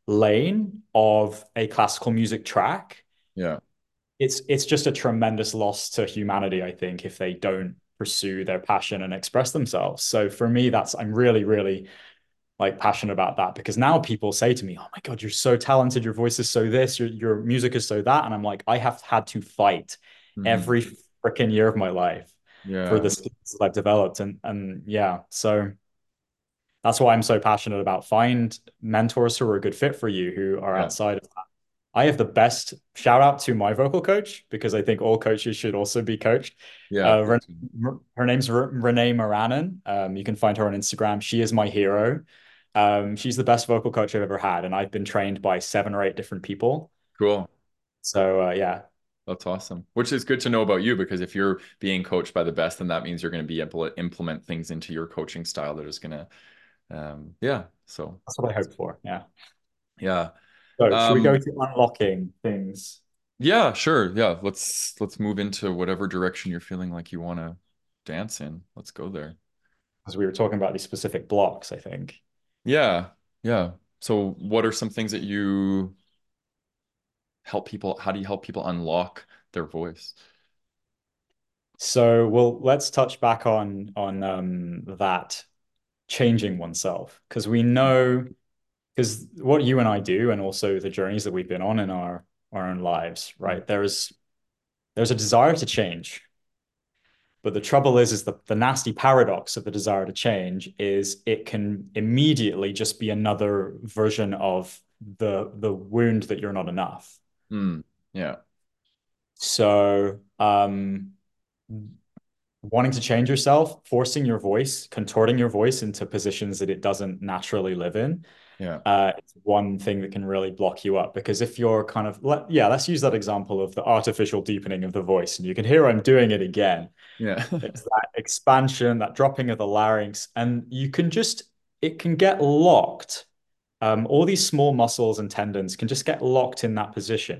lane of a classical music track,
Yeah.
it's it's just a tremendous loss to humanity, I think, if they don't pursue their passion and express themselves. So for me, that's I'm really, really like passionate about that, because now people say to me, "Oh my God, you're so talented. Your voice is so this, your your music is so that." And I'm like, I have had to fight
Hmm.
every freaking year of my life for
Yeah.
the skills that I've developed. And and yeah, so that's why I'm so passionate about find mentors who are a good fit for you, who are
Yeah.
outside of I have the best shout out to my vocal coach, because I think all coaches should also be coached.
Yeah.
Uh,
Me
Ren-
too.
her name's R- Renee Moranen. Um, you can find her on Instagram. She is my hero. Um, she's the best vocal coach I've ever had, and I've been trained by seven or eight different people.
Cool.
So uh, yeah,
That's awesome. Which is good to know about you because if you're being coached by the best, then that means you're going to be able to implement things into your coaching style that is going to, um, yeah. So,
that's what I hope for. Yeah.
yeah.
So should we go
Um,
to unlocking things?
yeah, sure. Yeah. Let's let's move into whatever direction you're feeling like you want to dance in. Let's go there.
Because we were talking about these specific blocks, I think.
Yeah. Yeah. So, what are some things that you help people? How do you help people unlock their voice?
So well, let's touch back on on um, that changing oneself, because we know because what you and I do, and also the journeys that we've been on in our our own lives,
Mm.
right? There's there's a desire to change, but the trouble is, is the the nasty paradox of the desire to change is it can immediately just be another version of the the wound that you're not enough.
Mm. Yeah.
So, um, wanting to change yourself, forcing your voice, contorting your voice into positions that it doesn't naturally live in,
Yeah.
uh, it's one thing that can really block you up. Because if you're kind of, let, yeah, let's use that example of the artificial deepening of the voice. And you can hear I'm doing it again.
Yeah.
It's that expansion, that dropping of the larynx. And you can just, it can get locked. Um, all these small muscles and tendons can just get locked in that position.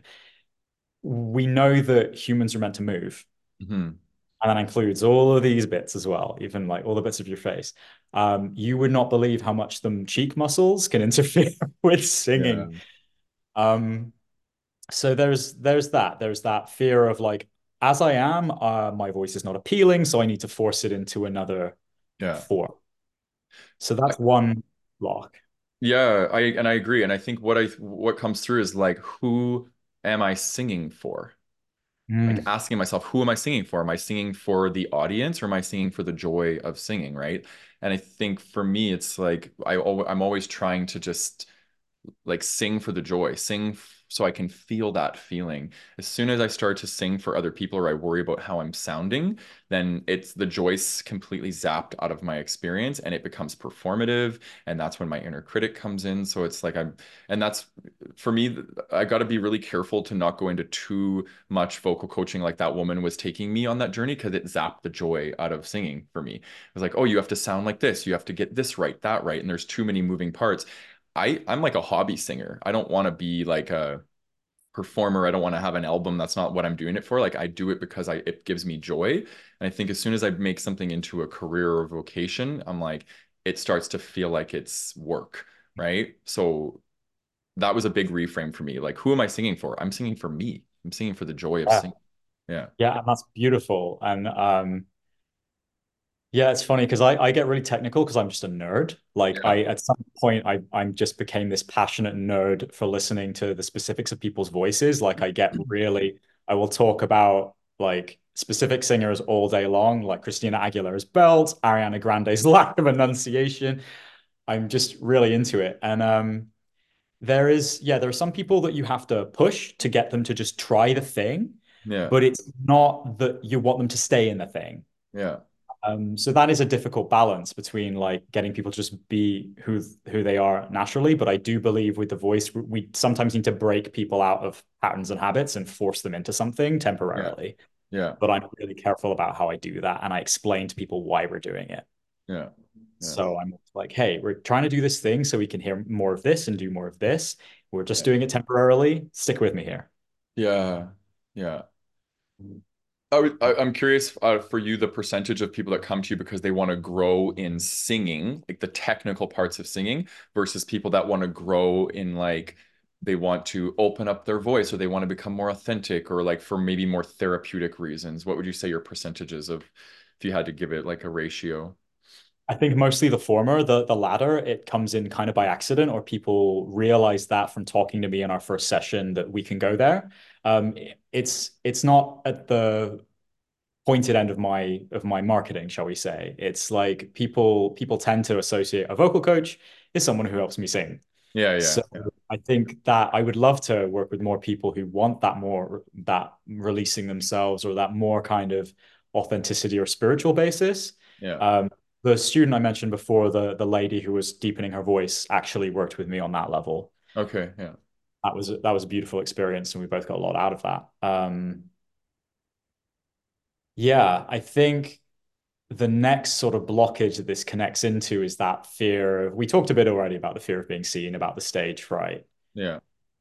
We know that humans are meant to move.
Hmm.
And that includes all of these bits as well, even like all the bits of your face. Um, you would not believe how much them cheek muscles can interfere with
Yeah.
singing. Um, so there's there's that. There's that fear of like, as I am, uh, my voice is not appealing, so I need to force it into another
Yeah.
form. So that's one block.
Yeah, I and I agree. And I think what I what comes through is like, who am I singing for? Like
Mm.
asking myself, who am I singing for? Am I singing for the audience or am I singing for the joy of singing, right? And I think for me, it's like I al I'm always trying to just like sing for the joy, sing f- so I can feel that feeling. As soon as I start to sing for other people or I worry about how I'm sounding, then it's the joy's completely zapped out of my experience and it becomes performative. And that's when my inner critic comes in. So it's like I'm, and that's for me, I got to be really careful to not go into too much vocal coaching like that woman was taking me on that journey because it zapped the joy out of singing for me. It was like, oh, you have to sound like this, you have to get this right, that right. And there's too many moving parts. I I'm like a hobby singer. I don't want to be like a performer. I don't want to have an album. That's not what I'm doing it for. Like I do it because I it gives me joy. And I think as soon as I make something into a career or vocation, I'm like it starts to feel like it's work, right? So that was a big reframe for me. Like who am I singing for? I'm singing for me. I'm singing for the joy of
Yeah,
singing. Yeah.
yeah, and that's beautiful. And um, Yeah, it's funny because I, I get really technical because I'm just a nerd. Like
Yeah.
I at some point I I'm just became this passionate nerd for listening to the specifics of people's voices. Like I get really I will talk about like specific singers all day long, like Christina Aguilera's belt, Ariana Grande's lack of enunciation. I'm just really into it. And um there is, yeah, there are some people that you have to push to get them to just try the thing,
Yeah.
but it's not that you want them to stay in the thing.
Yeah.
Um, so that is a difficult balance between like getting people to just be who who they are naturally. But I do believe with the voice, we sometimes need to break people out of patterns and habits and force them into something
Yeah.
temporarily.
Yeah.
But I'm really careful about how I do that, and I explain to people why we're doing it.
Yeah. Yeah.
So I'm like, hey, we're trying to do this thing so we can hear more of this and do more of this. We're just
Yeah.
doing it temporarily. Stick with me here.
Yeah. Yeah. I, would- I- I'm curious uh, for you, the percentage of people that come to you because they want to grow in singing, like the technical parts of singing, versus people that want to grow in like they want to open up their voice or they want to become more authentic or like for maybe more therapeutic reasons. What would you say your percentages of if you had to give it like a ratio?
I think mostly the former, the the latter, it comes in kind of by accident, or people realize that from talking to me in our first session that we can go there. Um, it's it's not at the pointed end of my of my marketing, shall we say. It's like people people tend to associate a vocal coach is someone who helps me sing.
Yeah, yeah,
So
yeah,
I think that I would love to work with more people who want that more that releasing themselves or that more kind of authenticity or spiritual basis.
yeah.
Um, the student I mentioned before, the the lady who was deepening her voice, actually worked with me on that level.
Okay, yeah,
That was that was a beautiful experience, and we both got a lot out of that. Um, yeah, I think the next sort of blockage that this connects into is that fear of, we talked a bit already about the fear of being seen, about the stage fright.
yeah.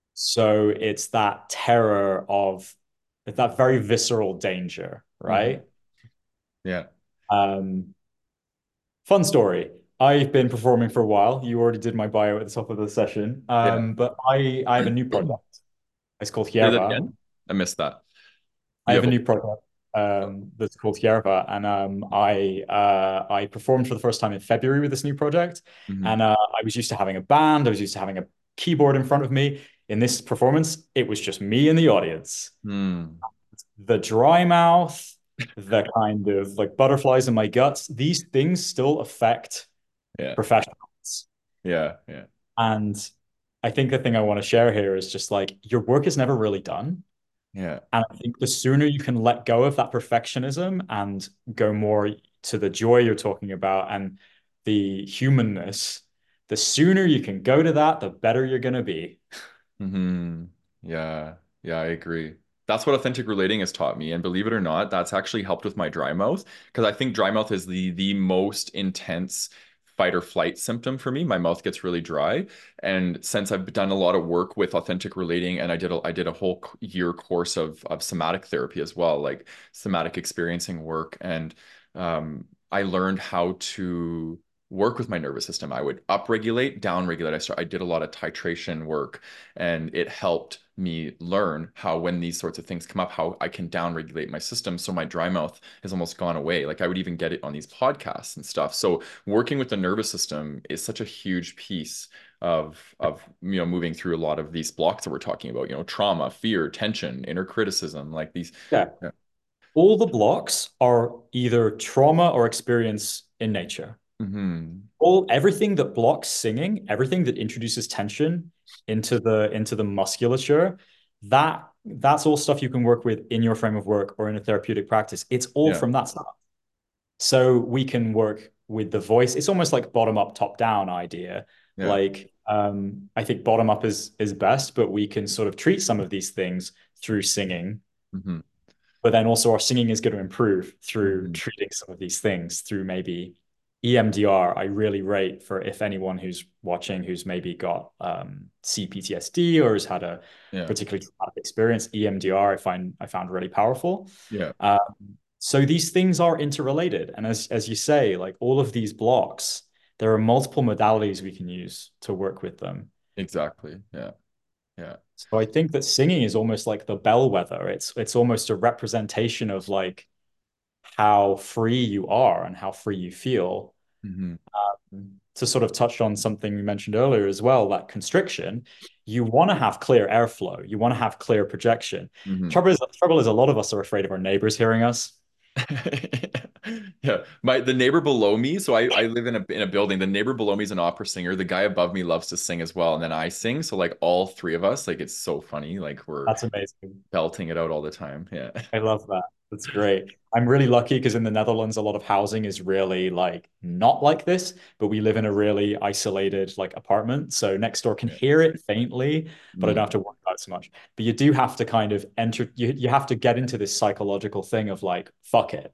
So it's that terror of that very visceral danger,
Hmm.
right?
Yeah,
Um, fun story. I've been performing for a while. You already did my bio at the top of the session.
yeah.
Um, but I I have a new project. It's called
Say that
Hierba.
again. I missed that.
I
You
have
have
a
a
new project um, that's called Hierba, and um, I uh, I performed for the first time in February with this new project.
hmm
And uh, I was used to having a band. I was used to having a keyboard in front of me. In this performance, it was just me in the audience.
Hmm.
The dry mouth, the kind of like butterflies in my guts, these things still affect
Yeah,
professionals.
yeah, yeah,
And I think the thing I want to share here is just like your work is never really done.
yeah.
And I think the sooner you can let go of that perfectionism and go more to the joy you're talking about and the humanness, the sooner you can go to that, the better you're going to be.
Hmm. Yeah, yeah, I agree. That's what authentic relating has taught me. And believe it or not, that's actually helped with my dry mouth because I think dry mouth is the the most intense fight or flight symptom for me. My mouth gets really dry. And since I've done a lot of work with authentic relating and I did a, I did a whole c- year course of of somatic therapy as well, like somatic experiencing work. And um, I learned how to work with my nervous system. I would upregulate, downregulate. I start, I did a lot of titration work and it helped me learn how when these sorts of things come up how I can downregulate my system so my dry mouth has almost gone away. Like I would even get it on these podcasts and stuff. So working with the nervous system is such a huge piece of of you know moving through a lot of these blocks that we're talking about, you know, trauma, fear, tension, inner criticism, like these.
Yeah.
Yeah.
All the blocks are either trauma or experience in nature.
Hmm.
All everything that blocks singing, everything that introduces tension into the into the musculature, that that's all stuff you can work with in your frame of work or in a therapeutic practice. It's all
Yeah.
from that stuff. So we can work with the voice. It's almost like bottom up, top down idea.
Yeah.
Like um, I think bottom up is is best, but we can sort of treat some of these things through singing.
Hmm.
But then also our singing is going to improve through
Hmm.
treating some of these things through maybe E M D R. I really rate for if anyone who's watching who's maybe got um, C P T S D or has had a
Yeah.
particularly traumatic experience. E M D R I find I found really powerful.
Yeah.
Um, so these things are interrelated, and as as you say, like all of these blocks, there are multiple modalities we can use to work with them.
Exactly. Yeah. Yeah.
So I think that singing is almost like the bellwether. It's it's almost a representation of like how free you are and how free you feel.
Hmm.
To sort of touch on something we mentioned earlier as well, that constriction, you want to have clear airflow. You want to have clear projection.
Hmm.
Trouble is, trouble is a lot of us are afraid of our neighbors hearing us.
Yeah, my the neighbor below me. So I I live in a in a building. The neighbor below me is an opera singer. The guy above me loves to sing as well, and then I sing. So like all three of us, like it's so funny. Like we're
That's amazing.
belting it out all the time. Yeah.
I love that. That's great. I'm really lucky because in the Netherlands, a lot of housing is really like not like this, but we live in a really isolated like apartment. So next door can
Yeah.
hear it faintly, but I don't
Mm.
have to worry about it so much. But you do have to kind of enter, you, you have to get into this psychological thing of like, fuck it.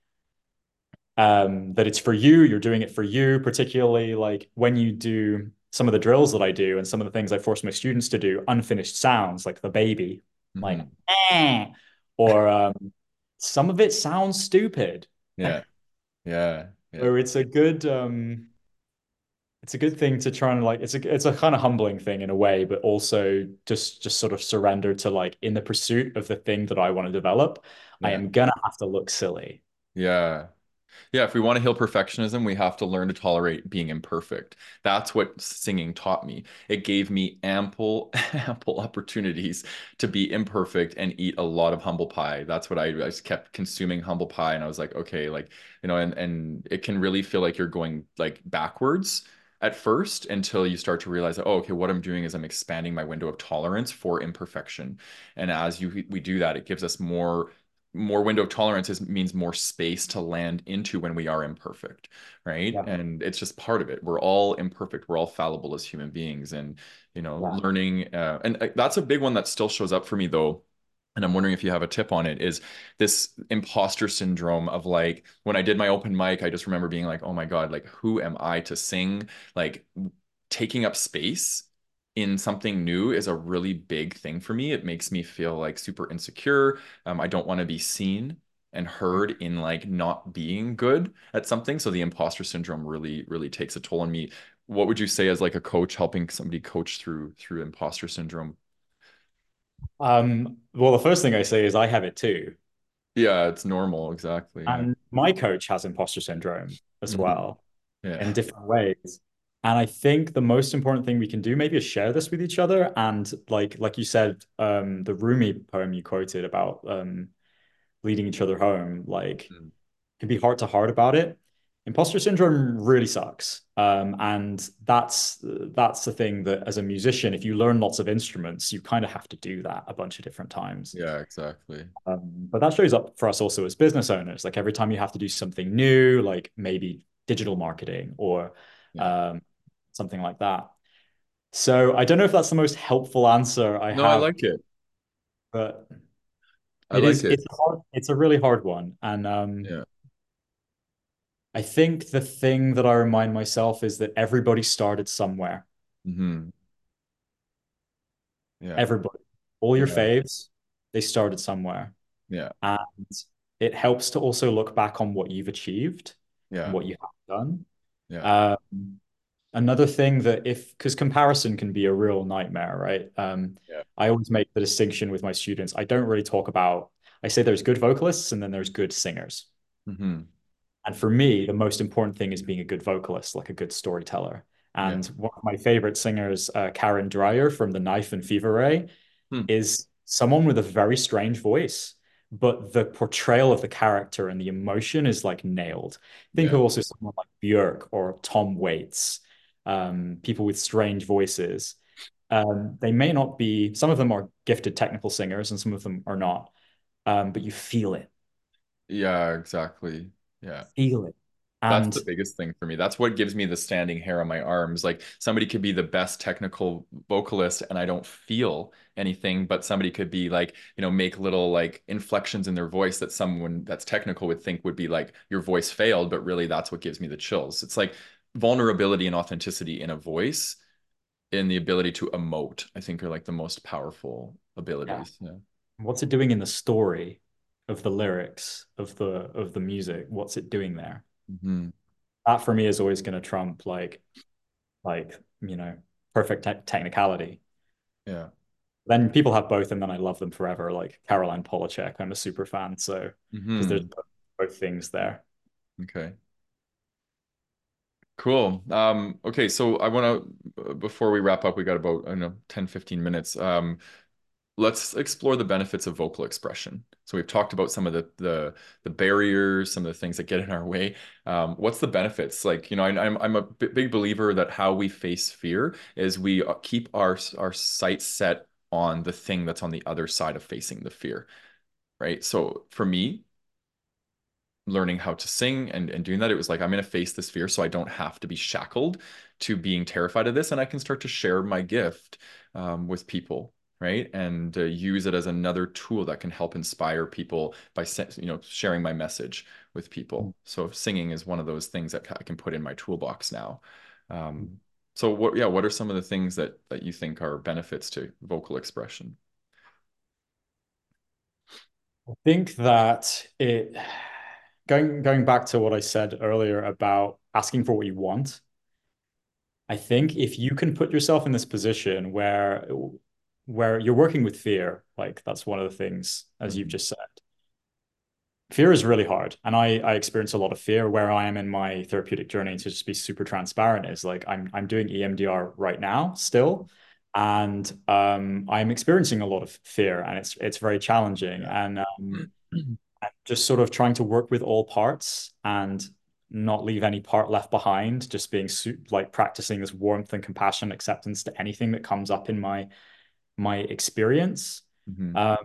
Um, that it's for you, you're doing it for you, particularly like when you do some of the drills that I do and some of the things I force my students to do, unfinished sounds like the baby, like
Hmm.
eh, or um, some of it sounds stupid.
Yeah. Yeah. Yeah.
So it's a good um, it's a good thing to try and like it's a it's a kind of humbling thing in a way, but also just just sort of surrender to like in the pursuit of the thing that I want to develop, I
Yeah.
am gonna have to look silly.
Yeah. Yeah, if we want to heal perfectionism, we have to learn to tolerate being imperfect. That's what singing taught me. It gave me ample, ample opportunities to be imperfect and eat a lot of humble pie. That's what I, I just kept consuming humble pie, and I was like, okay, like, you know, and and it can really feel like you're going like backwards at first until you start to realize that, oh, okay, what I'm doing is I'm expanding my window of tolerance for imperfection. And as you we do that, it gives us more more window of tolerance is, means more space to land into when we are imperfect, right?
Yeah,
And it's just part of it. We're all imperfect. We're all fallible as human beings, and you know,
yeah.
learning. Uh, and uh, that's a big one that still shows up for me though. And I'm wondering if you have a tip on it, is this imposter syndrome of like when I did my open mic, I just remember being like, oh my God, like who am I to sing? Like taking up space in something new is a really big thing for me. It makes me feel like super insecure. Um, I don't want to be seen and heard in like not being good at something. So the imposter syndrome really, really takes a toll on me. What would you say as like a coach helping somebody coach through through imposter syndrome?
Um, well, the first thing I say is I have it too.
Yeah, it's normal. Exactly. Yeah.
And my coach has imposter syndrome as
Mhm.
well in
Yeah.
different ways. And I think the most important thing we can do maybe is share this with each other. And like like you said, um, the Rumi poem you quoted about um, leading each other home, like
Mm.
can be heart to heart about it. Imposter syndrome really sucks. Um, and that's that's the thing that as a musician, if you learn lots of instruments, you kind of have to do that a bunch of different times.
Yeah, exactly.
Um, but that shows up for us also as business owners. Like every time you have to do something new, like maybe digital marketing or
Yeah.
um, something like that. So I don't know if that's the most helpful answer I
No, I
have,
like it.
but
I
it
like
is
it.
it's hard, it's a really hard one. And um,
Yeah.
I think the thing that I remind myself is that everybody started somewhere.
Hmm. Yeah.
Everybody, all your
Yeah.
faves, they started somewhere.
Yeah.
And it helps to also look back on what you've achieved and
Yeah.
what you have done.
Yeah.
Um, Another thing that if because comparison can be a real nightmare, right? Um,
Yeah.
I always make the distinction with my students. I don't really talk about, I say there's good vocalists and then there's good singers.
Hmm.
And for me, the most important thing is being a good vocalist, like a good storyteller.
Yeah.
And one of my favorite singers, uh, Karen Dreyer from The Knife and Fever Ray,
Hmm.
is someone with a very strange voice, but the portrayal of the character and the emotion is like nailed. Think
Yeah.
of also someone like Björk or Tom Waits, um, people with strange voices. Um, they may not be, some of them are gifted technical singers and some of them are not, um, but you feel it,
Yeah, exactly. Yeah.
feel it.
That's
And
the biggest thing for me. That's what gives me the standing hair on my arms. Like somebody could be the best technical vocalist and I don't feel anything, but somebody could be like, you know, make little like inflections in their voice that someone that's technical would think would be like your voice failed, but really that's what gives me the chills. It's like vulnerability and authenticity in a voice and the ability to emote, I think are like the most powerful
yeah,
abilities. Yeah.
what's it doing in the story of the lyrics of the of the music? What's it doing there?
Hmm.
That for me is always going to trump like like you know perfect te technicality.
Yeah.
Then people have both, and then I love them forever. Like Caroline Polachek, I'm a super fan. So because there's
Hmm.
both. both things there.
Okay. Cool. Um, okay, so I want to, before we wrap up, we got about, I don't know, ten, fifteen minutes. Um, let's explore the benefits of vocal expression. So we've talked about some of the the the barriers, some of the things that get in our way. Um, what's the benefits? Like, you know, I, I'm I'm a b- big believer that how we face fear is we uh, keep our our sights set on the thing that's on the other side of facing the fear, right? So for me, learning how to sing and, and doing that, it was like, I'm going to face this fear so I don't have to be shackled to being terrified of this. And I can start to share my gift um, with people, right? And uh, use it as another tool that can help inspire people by, you know, sharing my message with people. So singing is one of those things that I can put in my toolbox now. Um, so what, yeah, what are some of the things that that you think are benefits to vocal expression?
I think that it going going back to what I said earlier about asking for what you want. I think if you can put yourself in this position where where you're working with fear, like that's one of the things, as you've
Mhm.
just said, fear is really hard. And I, I experience a lot of fear where I am in my therapeutic journey. To just be super transparent, is like I'm I'm doing E M D R right now still. And um, I'm experiencing a lot of fear, and it's it's very challenging.
Yeah.
And um, just sort of trying to work with all parts and not leave any part left behind, just being like practicing this warmth and compassion, acceptance to anything that comes up in my my experience.
Mhm.
Um,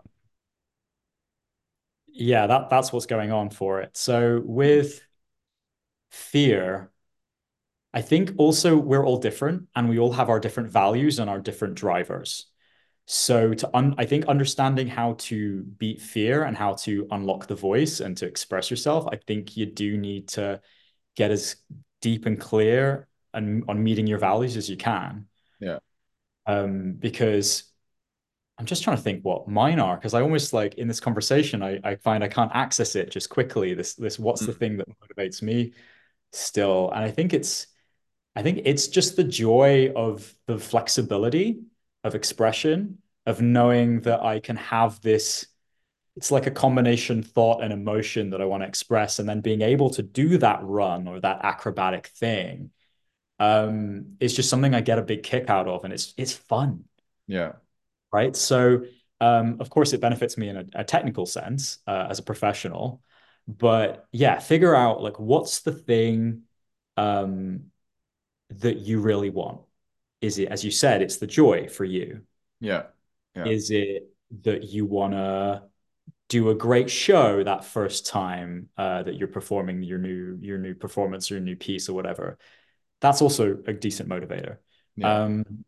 yeah, that that's what's going on for it. So with fear, I think also we're all different and we all have our different values and our different drivers. So to un I think understanding how to beat fear and how to unlock the voice and to express yourself, I think you do need to get as deep and clear and on meeting your values as you can.
Yeah.
Um, because I'm just trying to think what mine are, because I almost like in this conversation, I, I find I can't access it just quickly. This this what's the
Mm.
thing that motivates me still? And I think it's I think it's just the joy of the flexibility of expression, of knowing that I can have this. It's like a combination thought and emotion that I want to express, and then being able to do that run or that acrobatic thing um, is just something I get a big kick out of, and it's it's fun,
Yeah.
right? So, um, of course, it benefits me in a, a technical sense uh, as a professional, but yeah, figure out like what's the thing um, that you really want. Is it, as you said, it's the joy for you?
Yeah. Yeah.
Is it that you want to do a great show that first time uh, that you're performing your new your new performance or your new piece or whatever? That's also a decent motivator.
Yeah.
Um,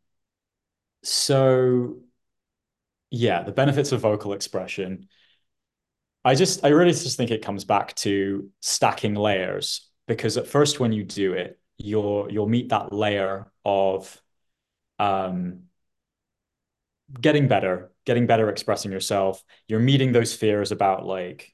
so yeah, the benefits of vocal expression. I just, I really just think it comes back to stacking layers because at first when you do it, you'll you'll meet that layer of um, getting better, getting better expressing yourself. You're meeting those fears about like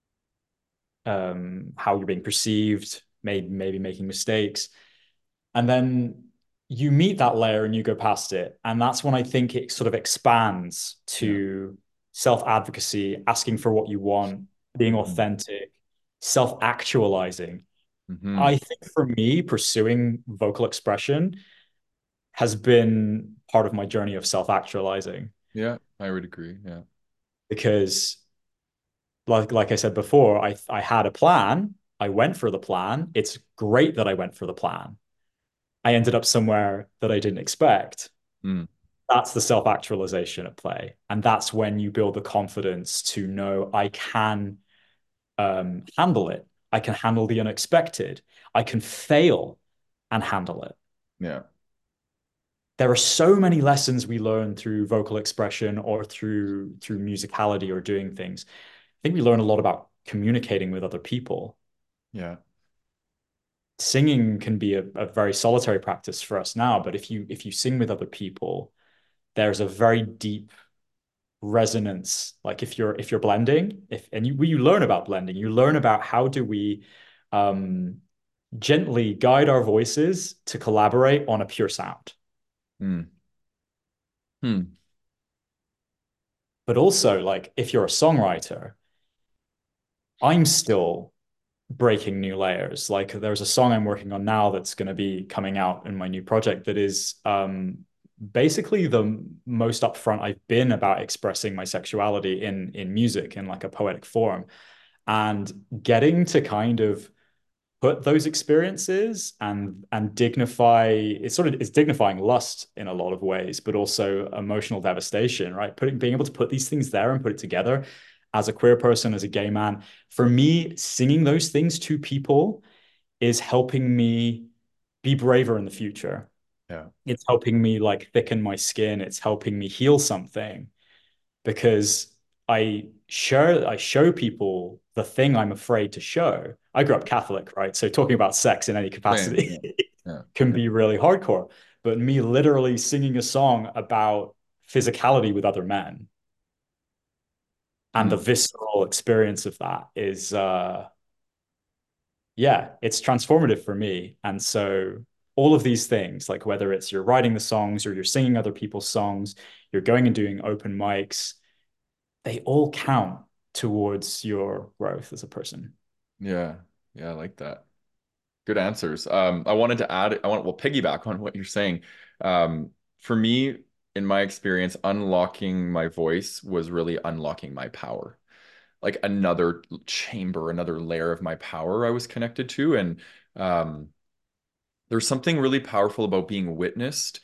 um, how you're being perceived, maybe maybe making mistakes, and then you meet that layer and you go past it, and that's when I think it sort of expands
Yeah.
to self-advocacy, asking for what you want, being
Mhm.
authentic, self-actualizing.
Mhm.
I think for me, pursuing vocal expression has been part of my journey of self-actualizing
Yeah, I would agree. Yeah.
because like like I said before, I I had a plan. I went for the plan. It's great that I went for the plan. I ended up somewhere that I didn't expect.
Mm.
That's the self-actualization at play. And that's when you build the confidence to know I can um, handle it. I can handle the unexpected. I can fail and handle it.
Yeah.
There are so many lessons we learn through vocal expression or through through musicality or doing things. I think we learn a lot about communicating with other people.
Yeah.
Singing can be a, a very solitary practice for us now, but if you if you sing with other people, there's a very deep resonance. Like if you're if you're blending, if and you you learn about blending, you learn about how do we um gently guide our voices to collaborate on a pure sound.
Mm. Hmm.
But also like if you're a songwriter, I'm still breaking new layers. Like there's a song I'm working on now that's going to be coming out in my new project that is um, basically the most upfront I've been about expressing my sexuality in in music in like a poetic form, and getting to kind of put those experiences and and dignify it's sort of it's dignifying lust in a lot of ways, but also emotional devastation, right? Putting being able to put these things there and put it together as a queer person, as a gay man, for me, singing those things to people is helping me be braver in the future.
Yeah.
It's helping me like thicken my skin. It's helping me heal something because I show I show people the thing I'm afraid to show. I grew up Catholic, right? So talking about sex in any
Same.
capacity
Yeah. Yeah.
can be really hardcore. But me literally singing a song about physicality with other men and the
Mm.
visceral experience of that is uh yeah, it's transformative for me. And so all of these things, like whether it's you're writing the songs or you're singing other people's songs, you're going and doing open mics, they all count towards your growth as a person.
Yeah. Yeah, I like that. Good answers. Um, I wanted to add, I want, well, piggyback on what you're saying. Um, for me, in my experience, unlocking my voice was really unlocking my power. Like another chamber, another layer of my power I was connected to. And um, there's something really powerful about being witnessed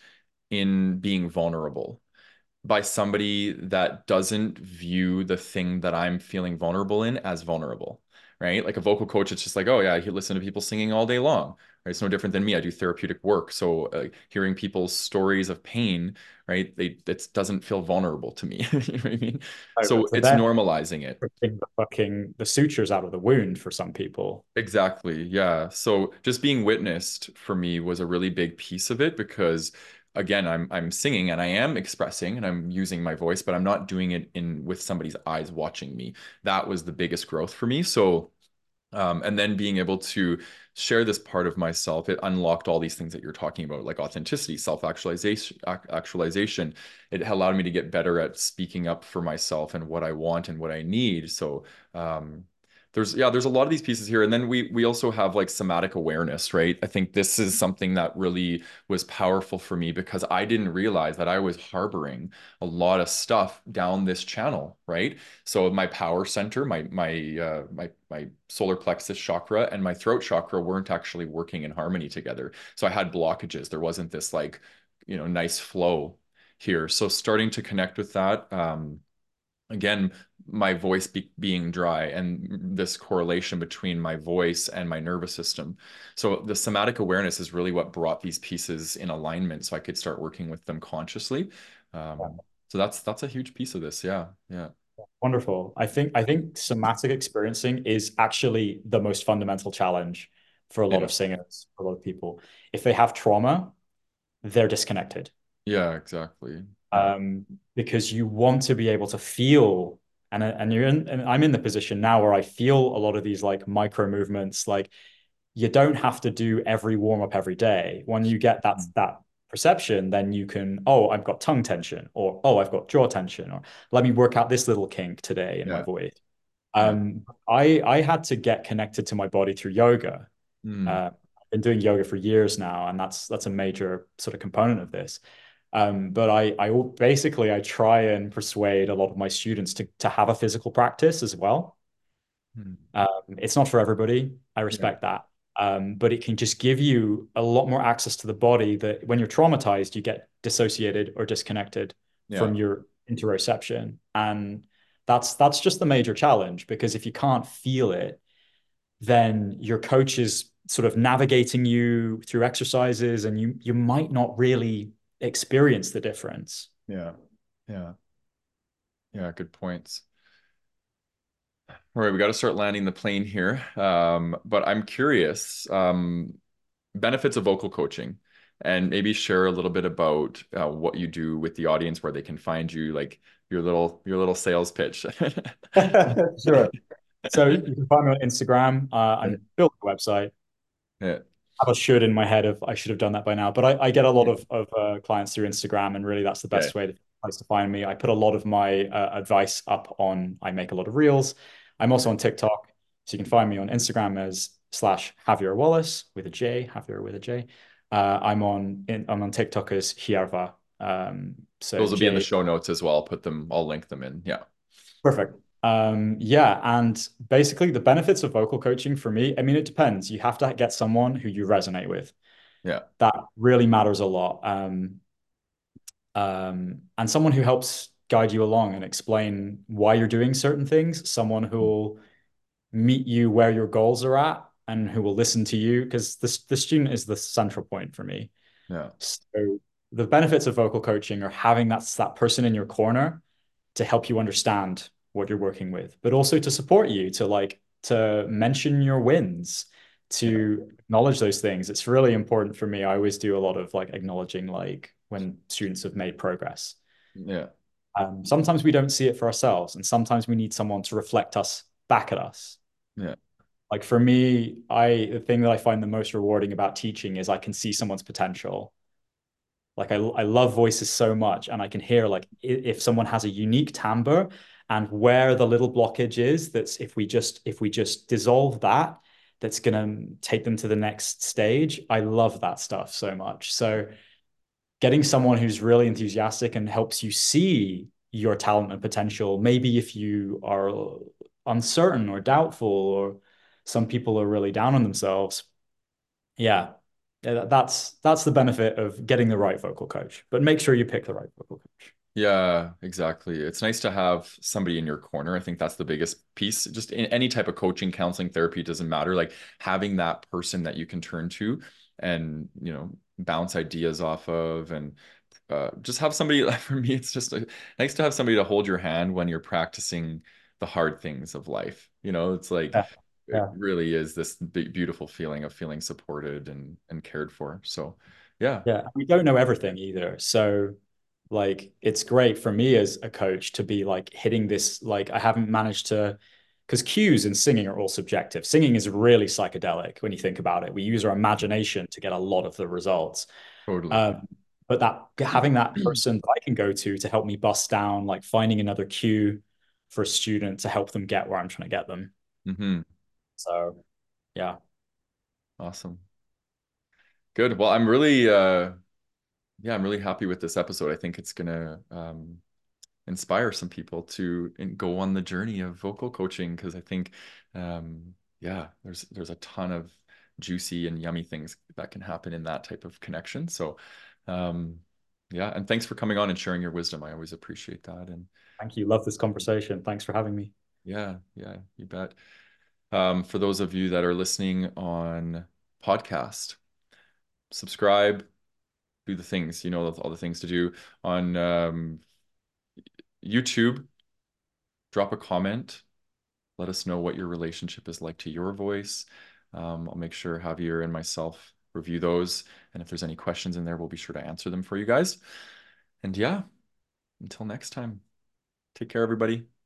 in being vulnerable by somebody that doesn't view the thing that I'm feeling vulnerable in as vulnerable, right? Like a vocal coach, it's just like, oh yeah, you listen to people singing all day long, right? It's no different than me. I do therapeutic work, so uh, hearing people's stories of pain, right? They it doesn't feel vulnerable to me. You know what I mean?
Oh, but
So
to
it's
them,
normalizing it.
ripping the fucking the sutures out of the wound for some people.
Exactly. Yeah. So just being witnessed for me was a really big piece of it because again, I'm I'm singing and I am expressing and I'm using my voice, but I'm not doing it in with somebody's eyes watching me. That was the biggest growth for me. So um, and then being able to share this part of myself, it unlocked all these things that you're talking about, like authenticity, self-actualization, actualization. It allowed me to get better at speaking up for myself and what I want and what I need. So um, there's yeah, there's a lot of these pieces here. And then we we also have like somatic awareness, right? I think this is something that really was powerful for me because I didn't realize that I was harboring a lot of stuff down this channel, right? So my power center, my my uh, my my solar plexus chakra and my throat chakra weren't actually working in harmony together. So I had blockages. There wasn't this like, you know, nice flow here. So starting to connect with that, um, again, my voice be being dry and this correlation between my voice and my nervous system. So the somatic awareness is really what brought these pieces in alignment so I could start working with them consciously. Um, so that's that's a huge piece of this. Yeah, yeah.
Wonderful. I think I think somatic experiencing is actually the most fundamental challenge for a lot
Yeah.
of singers, for a lot of people. If they have trauma, they're disconnected.
Yeah, exactly. Yeah.
Um, because you want to be able to feel, and and you're in, and I'm in the position now where I feel a lot of these like micro movements. Like you don't have to do every warm up every day. When you get that
Mm.
that perception, then you can, oh, I've got tongue tension, or oh, I've got jaw tension, or let me work out this little kink today in my
Yeah.
voice.
Yeah.
Um, I I had to get connected to my body through yoga.
Mm.
Uh, I've been doing yoga for years now, and that's that's a major sort of component of this. Um, but I, I basically I try and persuade a lot of my students to to have a physical practice as well.
Mm.
Um, it's not for everybody. I
Yeah.
respect that. Um, but it can just give you a lot more access to the body that when you're traumatized, you get dissociated or disconnected
Yeah.
from your interoception. And that's that's just the major challenge because if you can't feel it, then your coach is sort of navigating you through exercises and you you might not really experience the difference.
Yeah. Yeah. Yeah. Good points. All right, we got to start landing the plane here. Um, but I'm curious, um, benefits of vocal coaching, and maybe share a little bit about uh, what you do with the audience, where they can find you, like your little your little sales pitch.
Sure. So you can find me on Instagram. Uh,
Yeah.
I'm building a website.
Yeah.
I have a should in my head of I should have done that by now, but I, I get a lot
Yeah.
of of uh, clients through Instagram, and really that's the
Okay.
best way to, place to find me. I put a lot of my uh, advice up on. I make a lot of reels. I'm also on TikTok. So you can find me on Instagram as slash Javier Wallace with a J, Javier with a J. Uh, I'm on in, I'm on TikTok as Hierva. Um, so
Those will be in the
J.
show notes as well. I'll put them, I'll link them in. Yeah.
Perfect. Um, yeah, and basically the benefits of vocal coaching for me, I mean, it depends. You have to get someone who you resonate with.
Yeah.
That really matters a lot. Um, um, and someone who helps guide you along and explain why you're doing certain things, someone who will meet you where your goals are at and who will listen to you, because the, the student is the central point for me.
Yeah.
So the benefits of vocal coaching are having that, that person in your corner to help you understand what you're working with, but also to support you, to like to mention your wins,
Yeah.
to acknowledge those things. It's really important for me. I always do a lot of like acknowledging like when students have made progress.
Yeah.
Um, sometimes we don't see it for ourselves, and sometimes we need someone to reflect us back at us.
Yeah.
Like for me, I the thing that I find the most rewarding about teaching is I can see someone's potential. Like I, I love voices so much, and I can hear like if someone has a unique timbre and where the little blockage is. That's if we just if we just dissolve that, that's gonna take them to the next stage. I love that stuff so much. So getting someone who's really enthusiastic and helps you see your talent and potential, maybe if you are uncertain or doubtful, or some people are really down on themselves, yeah, yeah, that's that's the benefit of getting the right vocal coach. But make sure you pick the right vocal coach.
Yeah, exactly. It's nice to have somebody in your corner. I think that's the biggest piece. Just in any type of coaching, counseling, therapy, it doesn't matter. Like having that person that you can turn to and, you know, bounce ideas off of and uh, just have somebody, for me, it's just uh nice to have somebody to hold your hand when you're practicing the hard things of life. You know, it's like
Yeah,
it
yeah,
really is this big, beautiful feeling of feeling supported and and cared for. So, yeah,
yeah. We don't know everything either, so like it's great for me as a coach to be like hitting this. Like I haven't managed to, because cues in singing are all subjective. Singing is really psychedelic when you think about it. We use our imagination to get a lot of the results.
totally.
Um, but that having that person that I can go to to help me bust down, like finding another cue for a student to help them get where I'm trying to get them.
Hmm.
So yeah,
Awesome. Good. Well, I'm really uh yeah, I'm really happy with this episode. I think it's gonna um inspire some people to in, go on the journey of vocal coaching because I think um yeah, there's there's a ton of juicy and yummy things that can happen in that type of connection. So um yeah, and thanks for coming on and sharing your wisdom. I always appreciate that. And
thank you. Love this conversation. Thanks for having me.
yeah, yeah, you bet. Um, for those of you that are listening on podcast, subscribe, do the things, you know, all the things to do on um, YouTube. Drop a comment. Let us know what your relationship is like to your voice. Um, I'll make sure Javier and myself review those. And if there's any questions in there, we'll be sure to answer them for you guys. And yeah, until next time, take care, everybody.